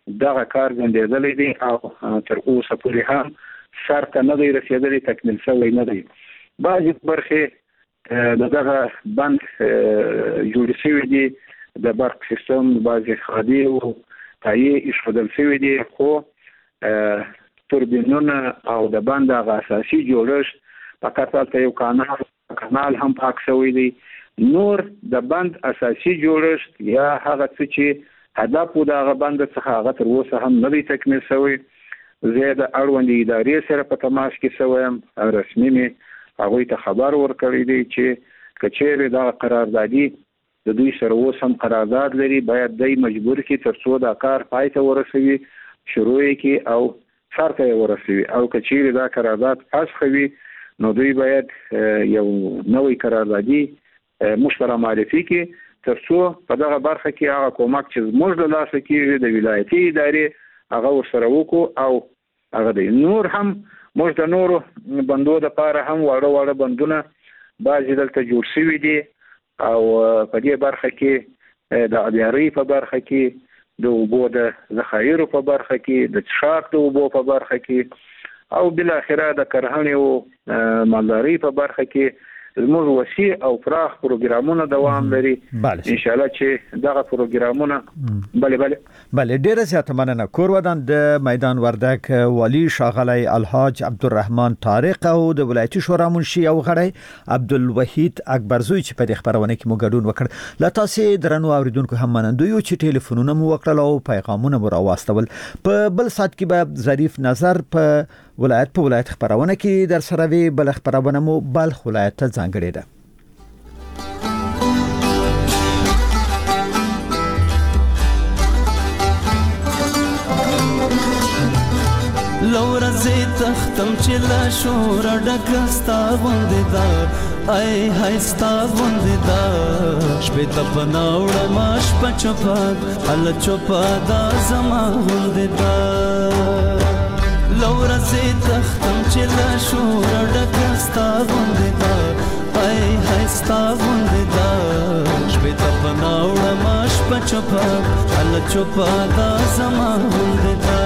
دغه کار ګندېدلې دي او تر اوسه پورې هم سر ته نه دی رسیدلی، تکمیل شوی نه دی. بعضې برخې دغه بند جوړ شوي دي، د برق سیستم بعضې خادي او پایې ایښودل شوي دي، خو توربینونه او د بند هغه اساسي جوړښت فقط هلته یو کانال کانال هم پاک شوی دی. نور د بند اساسي جوړښت یا هغه څه چې هدف و د هغه بند څخه هغه تر اوسه هم نه دی تکمیل شوی. زه د اړوندې ادارې سره په تماس کې شوی یم، رسمي مې هغوی ته خبر ورکړی دی چې که چیرې دغه قراردادي د دوی سره اوس هم قرارداد لري، باید دی مجبور کړي تر څو دا کار پای ته ورسوي، شروع یې کړي او سر ته یې ورسوي. او که چیرې دا قرارداد فسخ وي نو دوی باید یو نوی قراردادي موږ سره معرفي کړي تر څو په دغه برخه کې هغه کومک چې زموږ له لاسه کېږي د ولایتي ادارې هغه ورسره وکړو او هغه دی. نور هم موږ د نورو بندو دپاره هم واړه واړه بندونه بعضې دلته جوړ شوي دي او په دې برخه کې د آبیارۍ په برخه کې، د اوبو د ذخایرو په برخه کې، د څښاک د اوبو په برخه کې او بالاخره د کرهڼې او مالدارۍ په برخه کې زموږ وسیع او پراخ پروګرامونه دوام لري. ان شاء الله چې دغه پروګرامونه بله بله بله ډیره زیاته مننه. کور ودان د میدان وردک والی ښاغلی الحاج عبدالرحمن طارق او د ولایتي شورا منشي او غړی عبدالوحید اکبرزوی چې په دې خبرونه کې مو ګډون وکړ. له تاسې درنو اوریدونکو هم منندو یو چې ټلیفونونه مو وکړل او پیغامونه مو راواستول. په بل ساعت کې به ظریف نظر په ولایت په ولایت خبرونه کې در سره وی. بل خبرونه مو بلخ ولایت ته ځانګړې ده. لور زه تختم چې لا شور ډکستا غوندې دا ای هاي ستا غوندې دا شپې ته پناوړه ماش پچپا ال چوپا دا زما غوندې دا لور زه تختم چې لا شور ډکستا غوندې دا ای هاي ستا غوندې دا شپې ته پناوړه ماش پچپا ال چوپا دا زما غوندې دا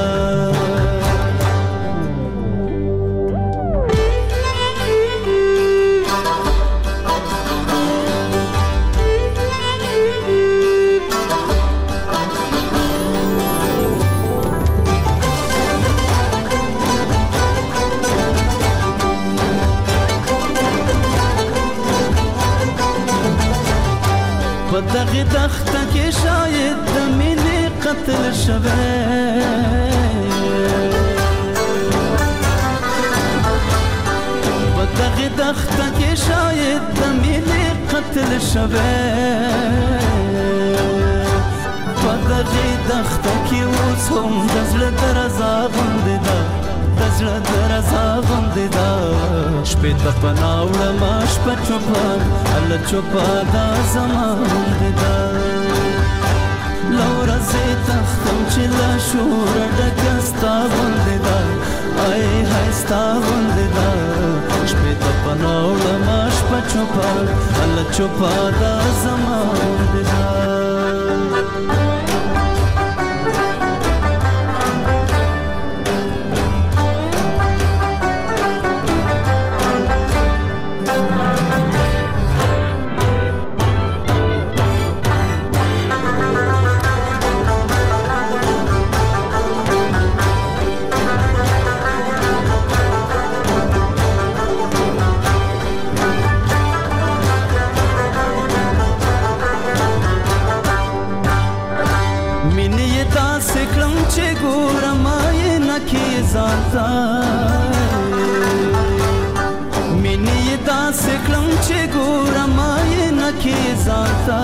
دغه دخته کې شاید د مینې قتل شوی، په دغه دخته کې شاید د مینې قتل شوی، په دغه دخته کې اوس هم د زړه درزا غوندې ده، د زړه درزا غوندې ده شپې ته پناه وړمه شپه چوپه هله چوپه دا زما غوندې ده له ورځې تښتم چې له شوره ډکه ستا غوندې ده ای های ستا غوندې ده شپې ته پناه وړمه شپه چوپه هله چوپه دا زما غوندې ده مینې داسې کړم چې ګورم یې نه کې ځانته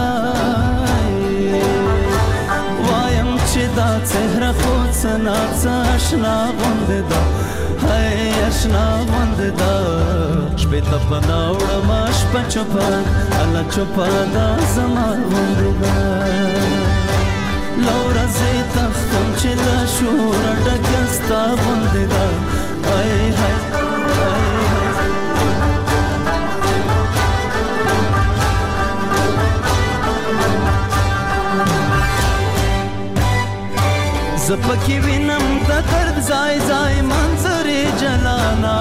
وایم چې دا څهره خو څه ناڅه اشنا غوندې ده هی اشنا غوندې ده شپې ته پناه وړمه شپه چوپه هله چوپه دا زما غوندې ده له ورځې تښتم چې له شوره ډکه ستا غوندې ده ای های زپکی وینم د درد ځای ځای منظرې جلانا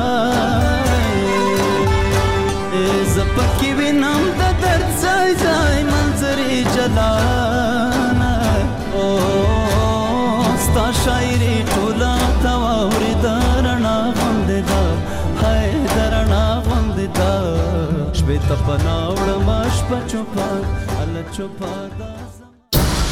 زپکی وینم د درد ځای ځای منظرې جلانا او ستا شاعري ټوله تا واورې د رڼا غوندې ده هی د رڼا غوندې ده شپې ته پناه وړمه شپه چوپه هله چوپه ده